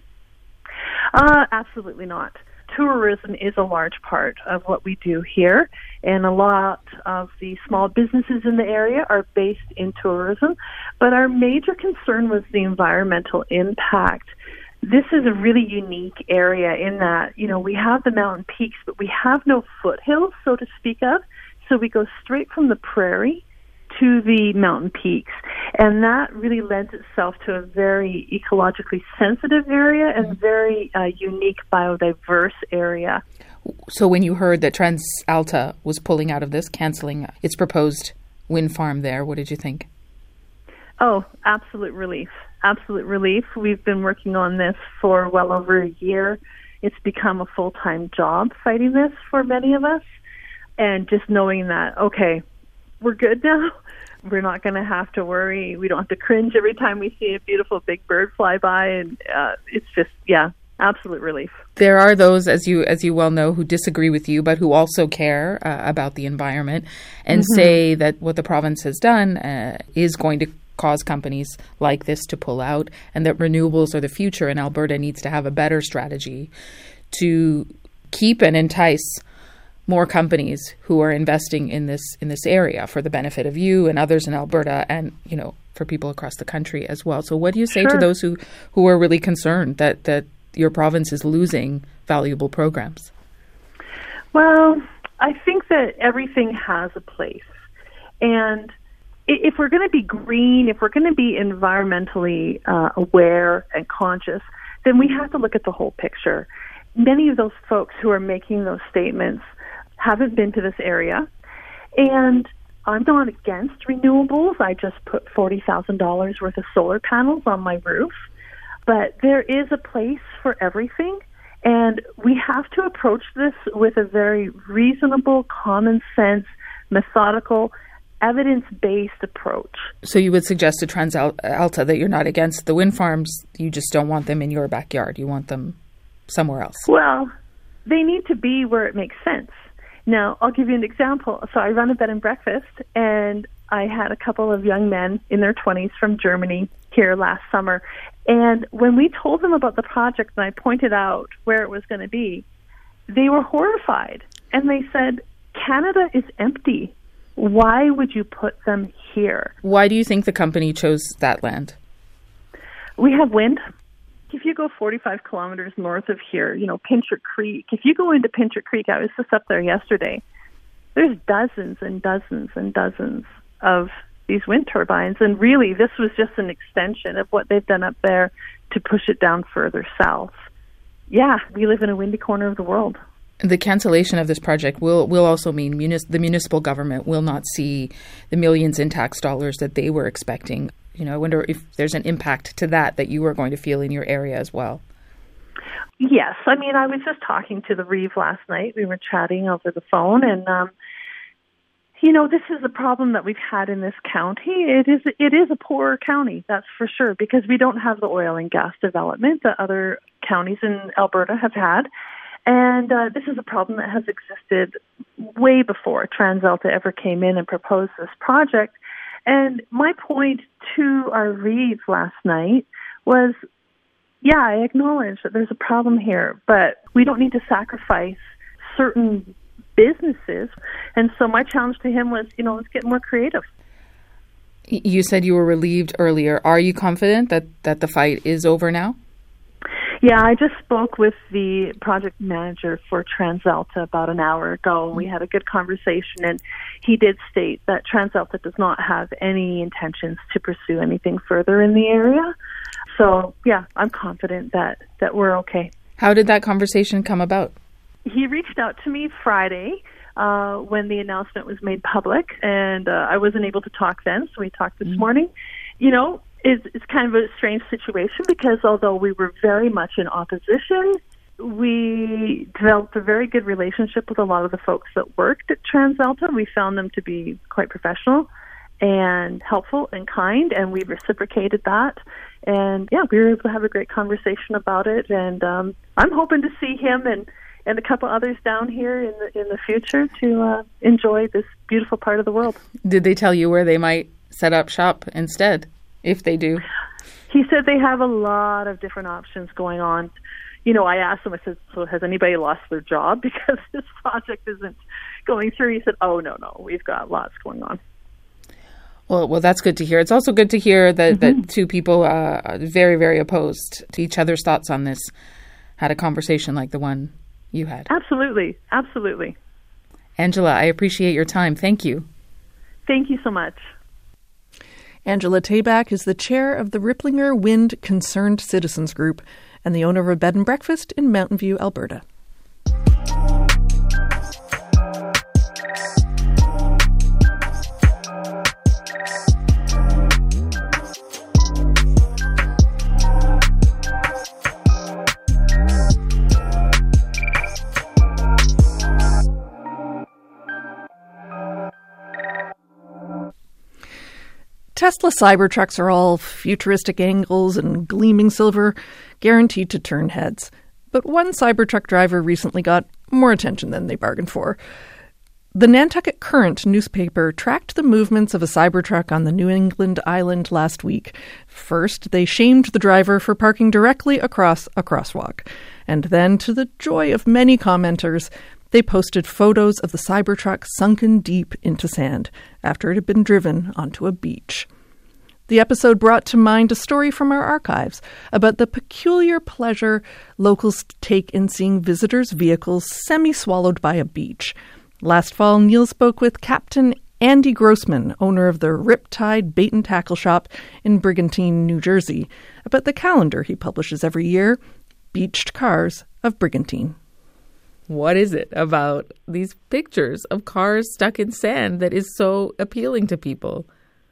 Absolutely not. Tourism is a large part of what we do here, and a lot of the small businesses in the area are based in tourism. But our major concern was the environmental impact. This is a really unique area in that, we have the mountain peaks, but we have no foothills, so to speak of. So we go straight from the prairie to the mountain peaks. And that really lends itself to a very ecologically sensitive area and very unique biodiverse area. So when you heard that TransAlta was pulling out of this, cancelling its proposed wind farm there, what did you think? Oh, absolute relief. Absolute relief. We've been working on this for well over a year. It's become a full-time job fighting this for many of us. And just knowing that, okay, we're good now. We're not going to have to worry. We don't have to cringe every time we see a beautiful big bird fly by. And it's just, absolute relief. There are those, as you well know, who disagree with you, but who also care about the environment and say that what the province has done is going to cause companies like this to pull out, and that renewables are the future, and Alberta needs to have a better strategy to keep and entice more companies who are investing in this area for the benefit of you and others in Alberta, and for people across the country as well. So what do you say to those who are really concerned that your province is losing valuable programs? Well, I think that everything has a place. And if we're going to be green, if we're going to be environmentally aware and conscious, then we have to look at the whole picture. Many of those folks who are making those statements haven't been to this area. And I'm not against renewables. I just put $40,000 worth of solar panels on my roof. But there is a place for everything. And we have to approach this with a very reasonable, common sense, methodical, evidence-based approach. So you would suggest to TransAlta that you're not against the wind farms, you just don't want them in your backyard. You want them somewhere else. Well, they need to be where it makes sense. Now, I'll give you an example. So I run a bed and breakfast, and I had a couple of young men in their 20s from Germany here last summer. And when we told them about the project and I pointed out where it was going to be, they were horrified. And they said, Canada is empty. Why would you put them here? Why do you think the company chose that land? We have wind. If you go 45 kilometers north of here, Pincher Creek, if you go into Pincher Creek, I was just up there yesterday, there's dozens and dozens and dozens of these wind turbines. And really, this was just an extension of what they've done up there to push it down further south. Yeah, we live in a windy corner of the world. The cancellation of this project will also mean the municipal government will not see the millions in tax dollars that they were expecting. I wonder if there's an impact to that you are going to feel in your area as well. Yes. I mean, I was just talking to the Reeve last night. We were chatting over the phone, and, this is a problem that we've had in this county. It is a poorer county, that's for sure, because we don't have the oil and gas development that other counties in Alberta have had. And this is a problem that has existed way before TransAlta ever came in and proposed this project. And my point to our reads last night was, yeah, I acknowledge that there's a problem here, but we don't need to sacrifice certain businesses. And so my challenge to him was, let's get more creative. You said you were relieved earlier. Are you confident that the fight is over now? Yeah, I just spoke with the project manager for TransAlta about an hour ago, and we had a good conversation, and he did state that TransAlta does not have any intentions to pursue anything further in the area. So, yeah, I'm confident that we're okay. How did that conversation come about? He reached out to me Friday when the announcement was made public, and I wasn't able to talk then, so we talked this morning. It's kind of a strange situation because although we were very much in opposition, we developed a very good relationship with a lot of the folks that worked at TransAlta. We found them to be quite professional and helpful and kind, and we reciprocated that. And yeah, we were able to have a great conversation about it. And I'm hoping to see him and a couple others down here in the future to enjoy this beautiful part of the world. Did they tell you where they might set up shop instead? If they do. He said they have a lot of different options going on. I asked him, I said, so has anybody lost their job because this project isn't going through? He said, oh, no, we've got lots going on. Well, that's good to hear. It's also good to hear that two people very, very opposed to each other's thoughts on this had a conversation like the one you had. Absolutely. Angela, I appreciate your time. Thank you. Thank you so much. Angela Tabak is the chair of the Ripplinger Wind Concerned Citizens Group and the owner of a bed and breakfast in Mountain View, Alberta. Tesla Cybertrucks are all futuristic angles and gleaming silver, guaranteed to turn heads. But one Cybertruck driver recently got more attention than they bargained for. The Nantucket Current newspaper tracked the movements of a Cybertruck on the New England island last week. First, they shamed the driver for parking directly across a crosswalk. And then, to the joy of many commenters, they posted photos of the Cybertruck sunken deep into sand after it had been driven onto a beach. The episode brought to mind a story from our archives about the peculiar pleasure locals take in seeing visitors' vehicles semi-swallowed by a beach. Last fall, Neil spoke with Captain Andy Grossman, owner of the Riptide Bait and Tackle Shop in Brigantine, New Jersey, about the calendar he publishes every year, Beached Cars of Brigantine. What is it about these pictures of cars stuck in sand that is so appealing to people?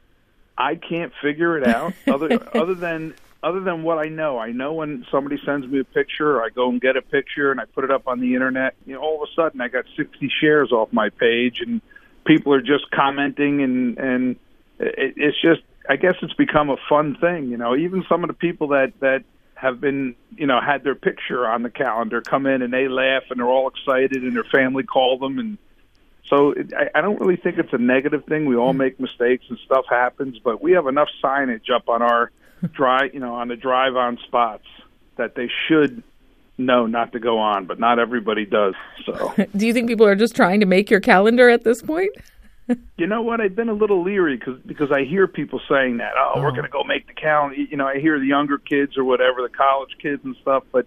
I can't figure it out other than what I know. I know when somebody sends me a picture, I go and get a picture and I put it up on the internet. All of a sudden I got 60 shares off my page and people are just commenting and it's just, I guess it's become a fun thing. Even some of the people that have been, had their picture on the calendar come in and they laugh and they're all excited and their family call them. And so I don't really think it's a negative thing. We all make mistakes and stuff happens, but we have enough signage up on our on the drive-on spots that they should know not to go on, but not everybody does. So, do you think people are just trying to make your calendar at this point? You know what? I've been a little leery because I hear people saying that, we're going to go make the calendar. I hear the younger kids or whatever, the college kids and stuff, but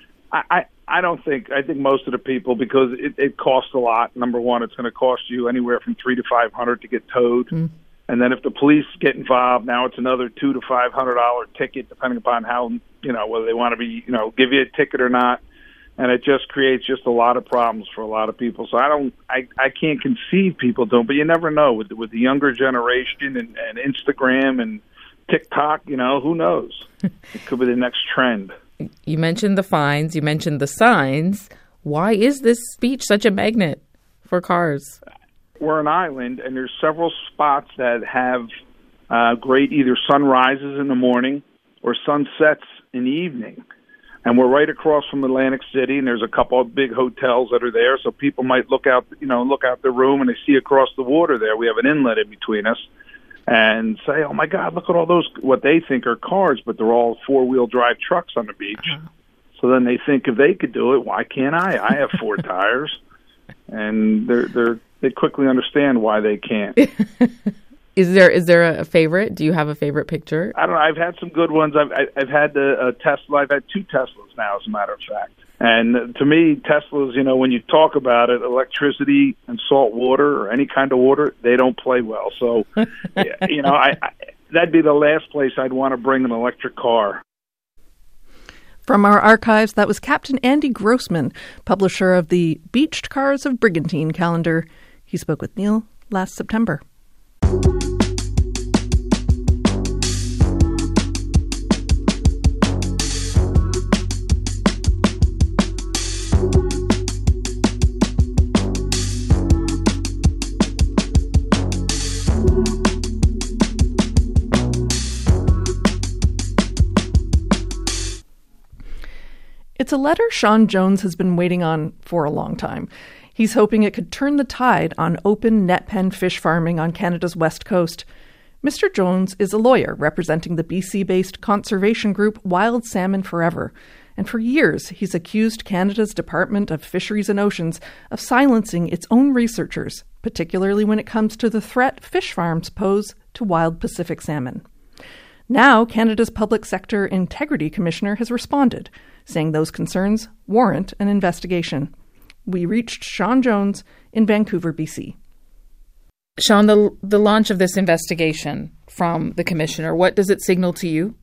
I don't think, I think most of the people, because it costs a lot. Number one, it's going to cost you anywhere from $300 to $500 to get towed. And then if the police get involved, now it's another $200 to $500 ticket, depending upon how, whether they want to be, give you a ticket or not. And it just creates just a lot of problems for a lot of people. So I can't conceive people don't, but you never know with the younger generation and Instagram and TikTok, who knows? It could be the next trend. You mentioned the fines, you mentioned the signs. Why is this beach such a magnet for cars? We're an island, and there's several spots that have great either sunrises in the morning or sunsets in the evening. And we're right across from Atlantic City, and there's a couple of big hotels that are there, so people might look out their room and they see across the water there. We have an inlet in between us, and say, "Oh my God, look at all those!" What they think are cars, but they're all 4-wheel drive trucks on the beach. So then they think if they could do it, why can't I? I have 4 tires, and they quickly understand why they can't. Is there a favorite? Do you have a favorite picture? I don't know. I've had some good ones. I've had a Tesla. I've had 2 Teslas now, as a matter of fact. And to me, Teslas, when you talk about it, electricity and salt water or any kind of water, they don't play well. So, that'd be the last place I'd want to bring an electric car. From our archives, that was Captain Andy Grossman, publisher of the Beached Cars of Brigantine calendar. He spoke with Neil last September. It's a letter Sean Jones has been waiting on for a long time. He's hoping it could turn the tide on open net pen fish farming on Canada's west coast. Mr. Jones is a lawyer representing the BC-based conservation group Wild Salmon Forever, and for years he's accused Canada's Department of Fisheries and Oceans of silencing its own researchers, particularly when it comes to the threat fish farms pose to wild Pacific salmon. Now, Canada's Public Sector Integrity Commissioner has responded, saying those concerns warrant an investigation. We reached Sean Jones in Vancouver, BC. Sean, the launch of this investigation from the Commissioner, what does it signal to you?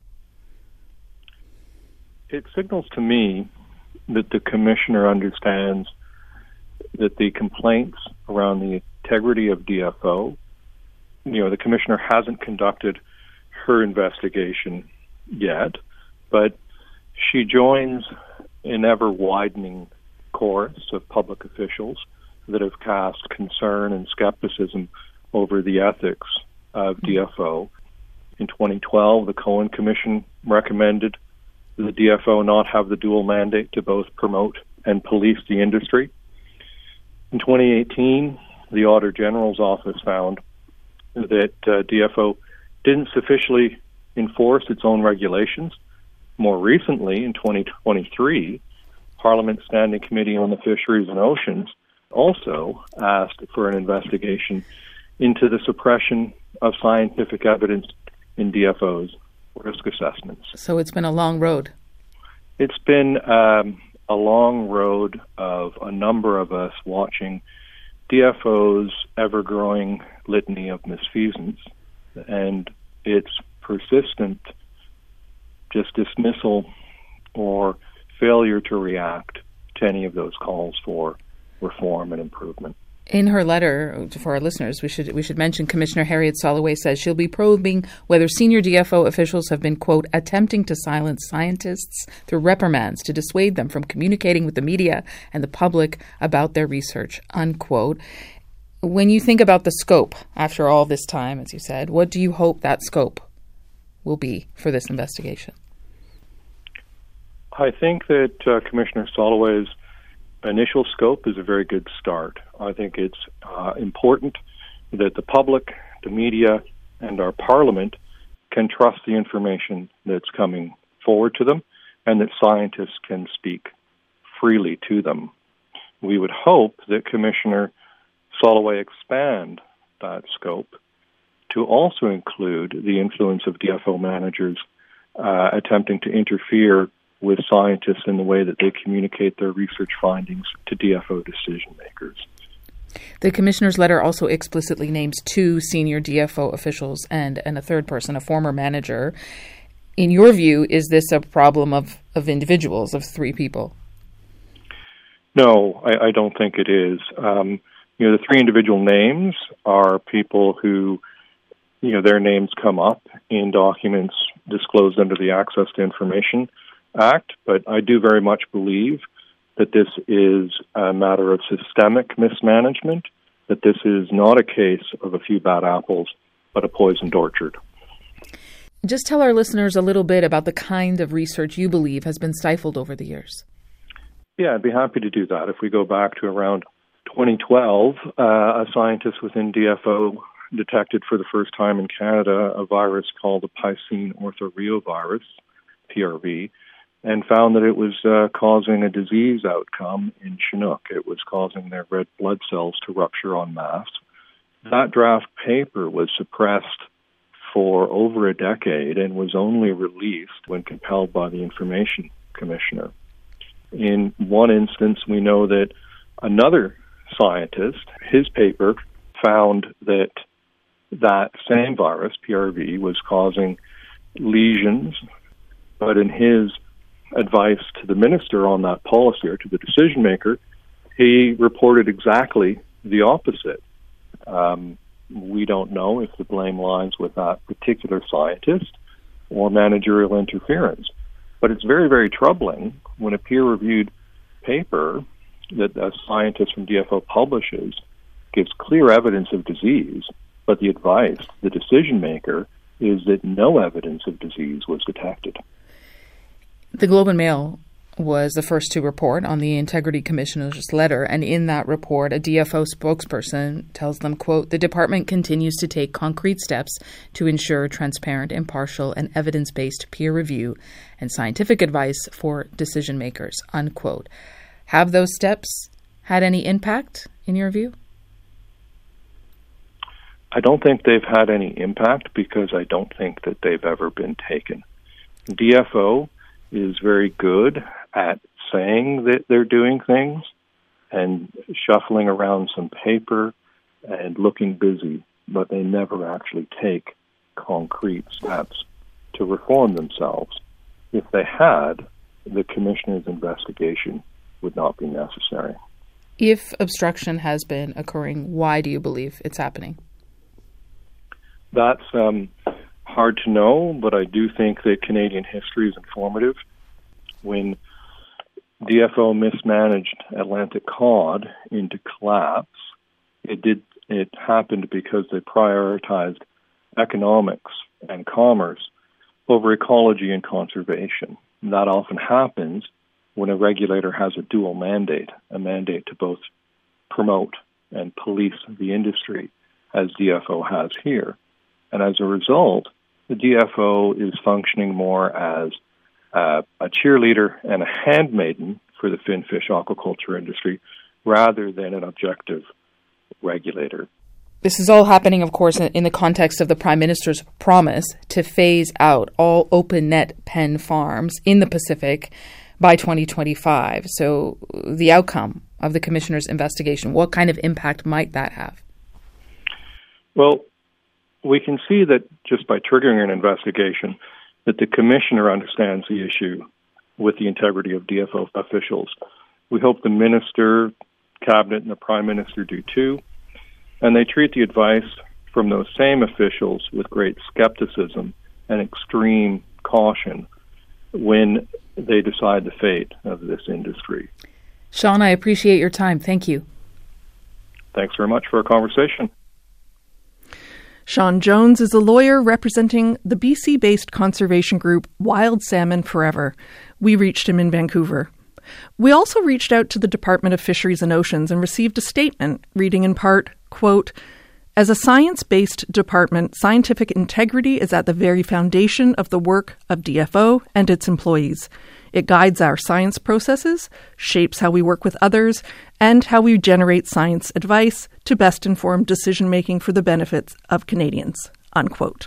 It signals to me that the Commissioner understands that the complaints around the integrity of DFO, the Commissioner hasn't conducted her investigation yet, but she joins an ever-widening chorus of public officials that have cast concern and skepticism over the ethics of DFO. In 2012, the Cohen Commission recommended that the DFO not have the dual mandate to both promote and police the industry. In 2018, the Auditor General's Office found that DFO didn't sufficiently enforce its own regulations. More recently, in 2023, Parliament's Standing Committee on the Fisheries and Oceans also asked for an investigation into the suppression of scientific evidence in DFO's risk assessments. So it's been a long road. It's been a long road of a number of us watching DFO's ever-growing litany of misfeasance and its persistent just dismissal or failure to react to any of those calls for reform and improvement. In her letter, for our listeners, we should mention Commissioner Harriet Soloway says she'll be probing whether senior DFO officials have been, quote, attempting to silence scientists through reprimands to dissuade them from communicating with the media and the public about their research, unquote. When you think about the scope after all this time, as you said, what do you hope that scope will be for this investigation? I think that Commissioner Soloway's initial scope is a very good start. I think it's important that the public, the media, and our Parliament can trust the information that's coming forward to them and that scientists can speak freely to them. We would hope that Commissioner Soloway expand that scope to also include the influence of DFO managers attempting to interfere with scientists in the way that they communicate their research findings to DFO decision makers. The Commissioner's letter also explicitly names 2 senior DFO officials and a third person, a former manager. In your view, is this a problem of individuals, of 3 people? No, I don't think it is. The 3 individual names are people who, their names come up in documents disclosed under the Access to Information Act, but I do very much believe that this is a matter of systemic mismanagement, that this is not a case of a few bad apples, but a poisoned orchard. Just tell our listeners a little bit about the kind of research you believe has been stifled over the years. Yeah, I'd be happy to do that. If we go back to around 2012, a scientist within DFO detected for the first time in Canada a virus called the Piscine orthoreovirus, PRV, and found that it was causing a disease outcome in Chinook. It was causing their red blood cells to rupture en masse. That draft paper was suppressed for over a decade and was only released when compelled by the Information Commissioner. In one instance, we know that another scientist, his paper found that that same virus, PRV, was causing lesions, but in his advice to the minister on that policy, or to the decision maker, he reported exactly the opposite. We don't know if the blame lies with that particular scientist or managerial interference. But it's very, very troubling when a peer-reviewed paper that a scientist from DFO publishes gives clear evidence of disease, but the advice, the decision maker, is that no evidence of disease was detected. The Globe and Mail was the first to report on the Integrity Commissioner's letter, and in that report, a DFO spokesperson tells them, quote, "The department continues to take concrete steps to ensure transparent, impartial, and evidence-based peer review and scientific advice for decision makers," unquote. Have those steps had any impact, in your view? I don't think they've had any impact because I don't think that they've ever been taken. DFO is very good at saying that they're doing things and shuffling around some paper and looking busy, but they never actually take concrete steps to reform themselves. If they had, the commissioner's investigation would not be necessary. If obstruction has been occurring, why do you believe it's happening? That's hard to know, but I do think that Canadian history is informative. When DFO mismanaged Atlantic cod into collapse, it happened because they prioritized economics and commerce over ecology and conservation. And that often happens when a regulator has a dual mandate, a mandate to both promote and police the industry, as DFO has here. And as a result, the DFO is functioning more as a cheerleader and a handmaiden for the finfish aquaculture industry rather than an objective regulator. This is all happening, of course, in the context of the Prime Minister's promise to phase out all open net pen farms in the Pacific by 2025. So the outcome of the Commissioner's investigation, what kind of impact might that have? Well, we can see that just by triggering an investigation that the Commissioner understands the issue with the integrity of DFO officials. We hope the Minister, Cabinet, and the Prime Minister do too. And they treat the advice from those same officials with great skepticism and extreme caution when they decide the fate of this industry. Sean, I appreciate your time. Thank you. Thanks very much for our conversation. Sean Jones is a lawyer representing the BC-based conservation group Wild Salmon Forever. We reached him in Vancouver. We also reached out to the Department of Fisheries and Oceans and received a statement reading in part, quote, "As a science-based department, scientific integrity is at the very foundation of the work of DFO and its employees. It guides our science processes, shapes how we work with others, and how we generate science advice to best inform decision-making for the benefits of Canadians," unquote.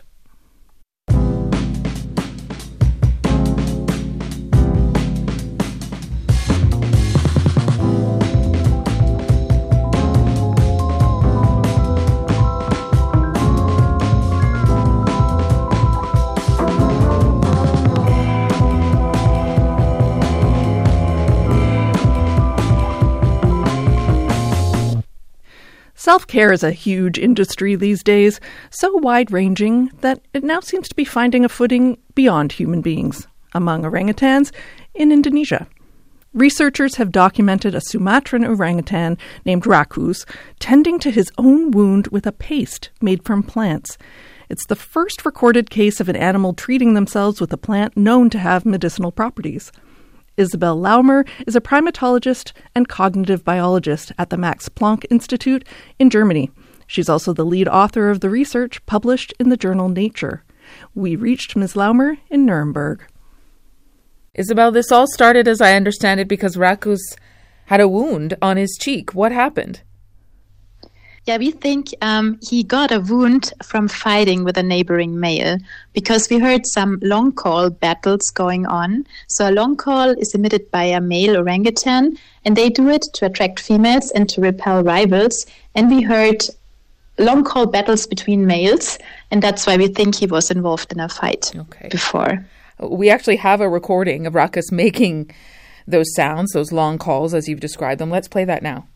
Self-care is a huge industry these days, so wide-ranging that it now seems to be finding a footing beyond human beings, among orangutans in Indonesia. Researchers have documented a Sumatran orangutan named Rakus tending to his own wound with a paste made from plants. It's the first recorded case of an animal treating themselves with a plant known to have medicinal properties. Isabel Laumer is a primatologist and cognitive biologist at the Max Planck Institute in Germany. She's also the lead author of the research published in the journal Nature. We reached Ms. Laumer in Nuremberg. Isabel, this all started, as I understand it, because Rakus had a wound on his cheek. What happened? Yeah, we think he got a wound from fighting with a neighboring male because we heard some long call battles going on. So a long call is emitted by a male orangutan, and they do it to attract females and to repel rivals. And we heard long call battles between males, and that's why we think he was involved in a fight before. We actually have a recording of Rakus making those sounds, those long calls as you've described them. Let's play that now.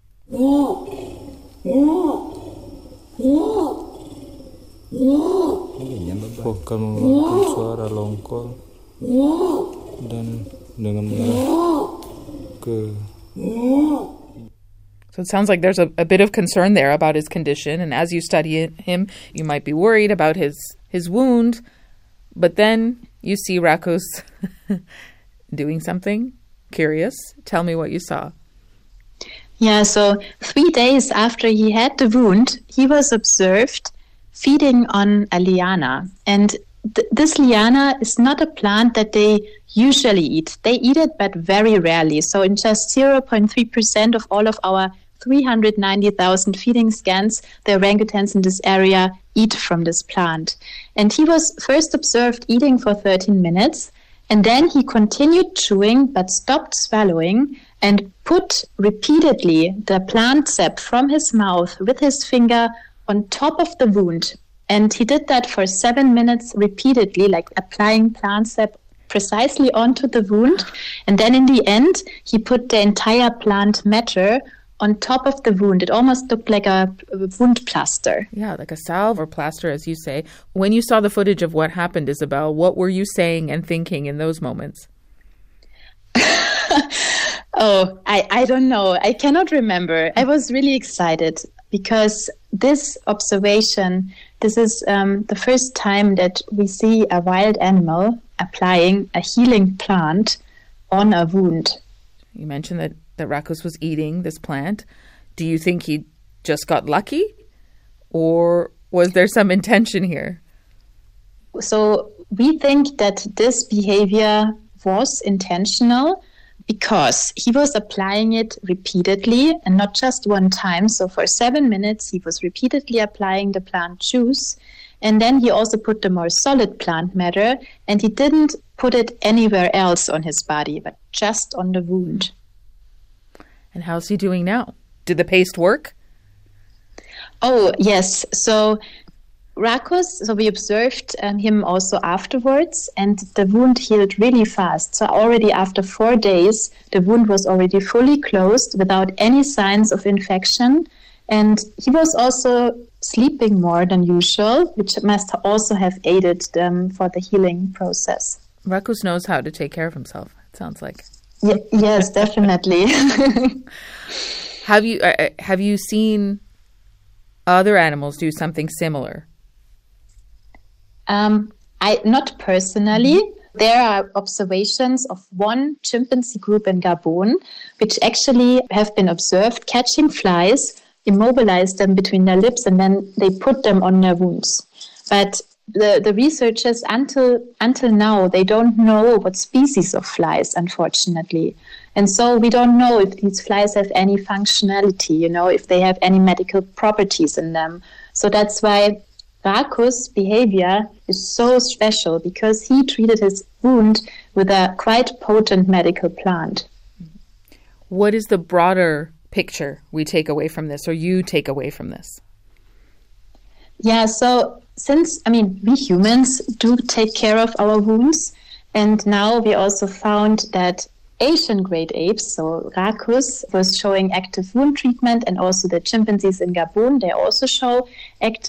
Bukan mengeluarkan suara longkol dan dengan ke. So it sounds like there's a bit of concern there about his condition, and as you study him, you might be worried about his wound, but then you see Rakus doing something curious. Tell me what you saw. Yeah, so 3 days after he had the wound, he was observed feeding on a liana. And this liana is not a plant that they usually eat. They eat it, but very rarely. So in just 0.3% of all of our 390,000 feeding scans, the orangutans in this area eat from this plant. And he was first observed eating for 13 minutes, and then he continued chewing but stopped swallowing and put repeatedly the plant sap from his mouth with his finger on top of the wound. And he did that for 7 minutes repeatedly, like applying plant sap precisely onto the wound. And then in the end, he put the entire plant matter on top of the wound. It almost looked like a wound plaster. Yeah, like a salve or plaster, as you say. When you saw the footage of what happened, Isabel, what were you saying and thinking in those moments? I don't know. I cannot remember. I was really excited because this observation, this is the first time that we see a wild animal applying a healing plant on a wound. You mentioned that Rakus was eating this plant. Do you think he just got lucky, or was there some intention here? So we think that this behavior was intentional because he was applying it repeatedly and not just one time. So for 7 minutes, he was repeatedly applying the plant juice. And then he also put the more solid plant matter, and he didn't put it anywhere else on his body, but just on the wound. And how's he doing now? Did the paste work? Oh, yes. So Rakus, so we observed him also afterwards, and the wound healed really fast. So already after 4 days, the wound was already fully closed without any signs of infection. And he was also sleeping more than usual, which must also have aided for the healing process. Rakus knows how to take care of himself, it sounds like. Yes, definitely. Have you seen other animals do something similar? Not personally. There are observations of one chimpanzee group in Gabon, which actually have been observed catching flies, immobilize them between their lips, and then they put them on their wounds. But the researchers, until now, they don't know what species of flies, unfortunately. And so we don't know if these flies have any functionality, if they have any medical properties in them. So that's why Rakus' behavior is so special, because he treated his wound with a quite potent medical plant. What is the broader picture we take away from this, or you take away from this? Yeah, so we humans do take care of our wounds, and now we also found that Asian great apes, so Rakus, was showing active wound treatment, and also the chimpanzees in Gabon, they also show active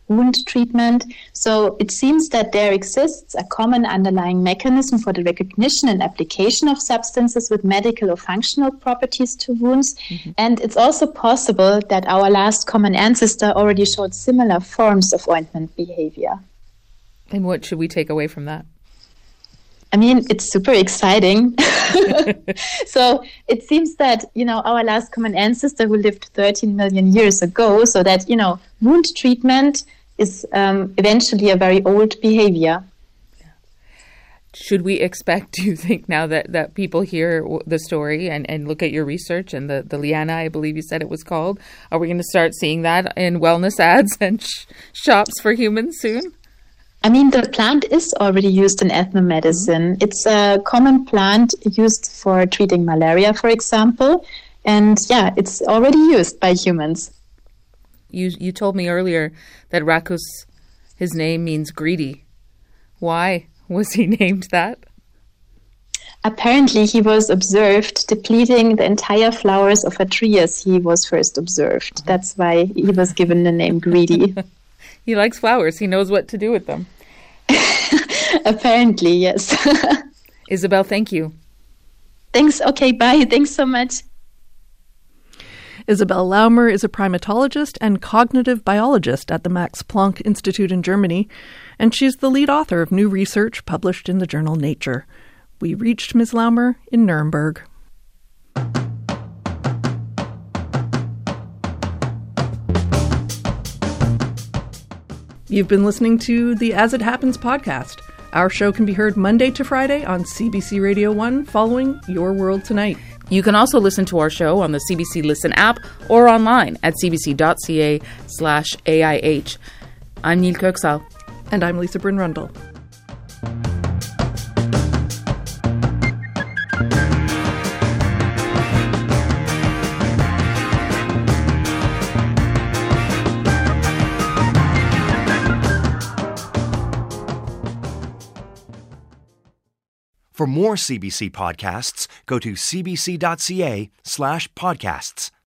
wound treatment. So it seems that there exists a common underlying mechanism for the recognition and application of substances with medical or functional properties to wounds. Mm-hmm. And it's also possible that our last common ancestor already showed similar forms of ointment behavior. And what should we take away from that? I mean, it's super exciting. So it seems that, our last common ancestor who lived 13 million years ago, so that, wound treatment is eventually a very old behavior. Should we expect, do you think, now that people hear the story and look at your research and the Liana, I believe you said it was called, are we going to start seeing that in wellness ads and shops for humans soon? I mean, the plant is already used in ethnomedicine. Mm-hmm. It's a common plant used for treating malaria, for example. And yeah, it's already used by humans. You told me earlier that Racus, his name means greedy. Why was he named that? Apparently, he was observed depleting the entire flowers of a tree as he was first observed. That's why he was given the name Greedy. He likes flowers. He knows what to do with them. Apparently, yes. Isabel, thank you. Thanks. Okay, bye. Thanks so much. Isabel Laumer is a primatologist and cognitive biologist at the Max Planck Institute in Germany, and she's the lead author of new research published in the journal Nature. We reached Ms. Laumer in Nuremberg. You've been listening to the As It Happens podcast. Our show can be heard Monday to Friday on CBC Radio 1 following Your World Tonight. You can also listen to our show on the CBC Listen app or online at cbc.ca/AIH. I'm Neil Kirksall. And I'm Lisa Bryn-Rundle. For more CBC podcasts, go to cbc.ca/podcasts.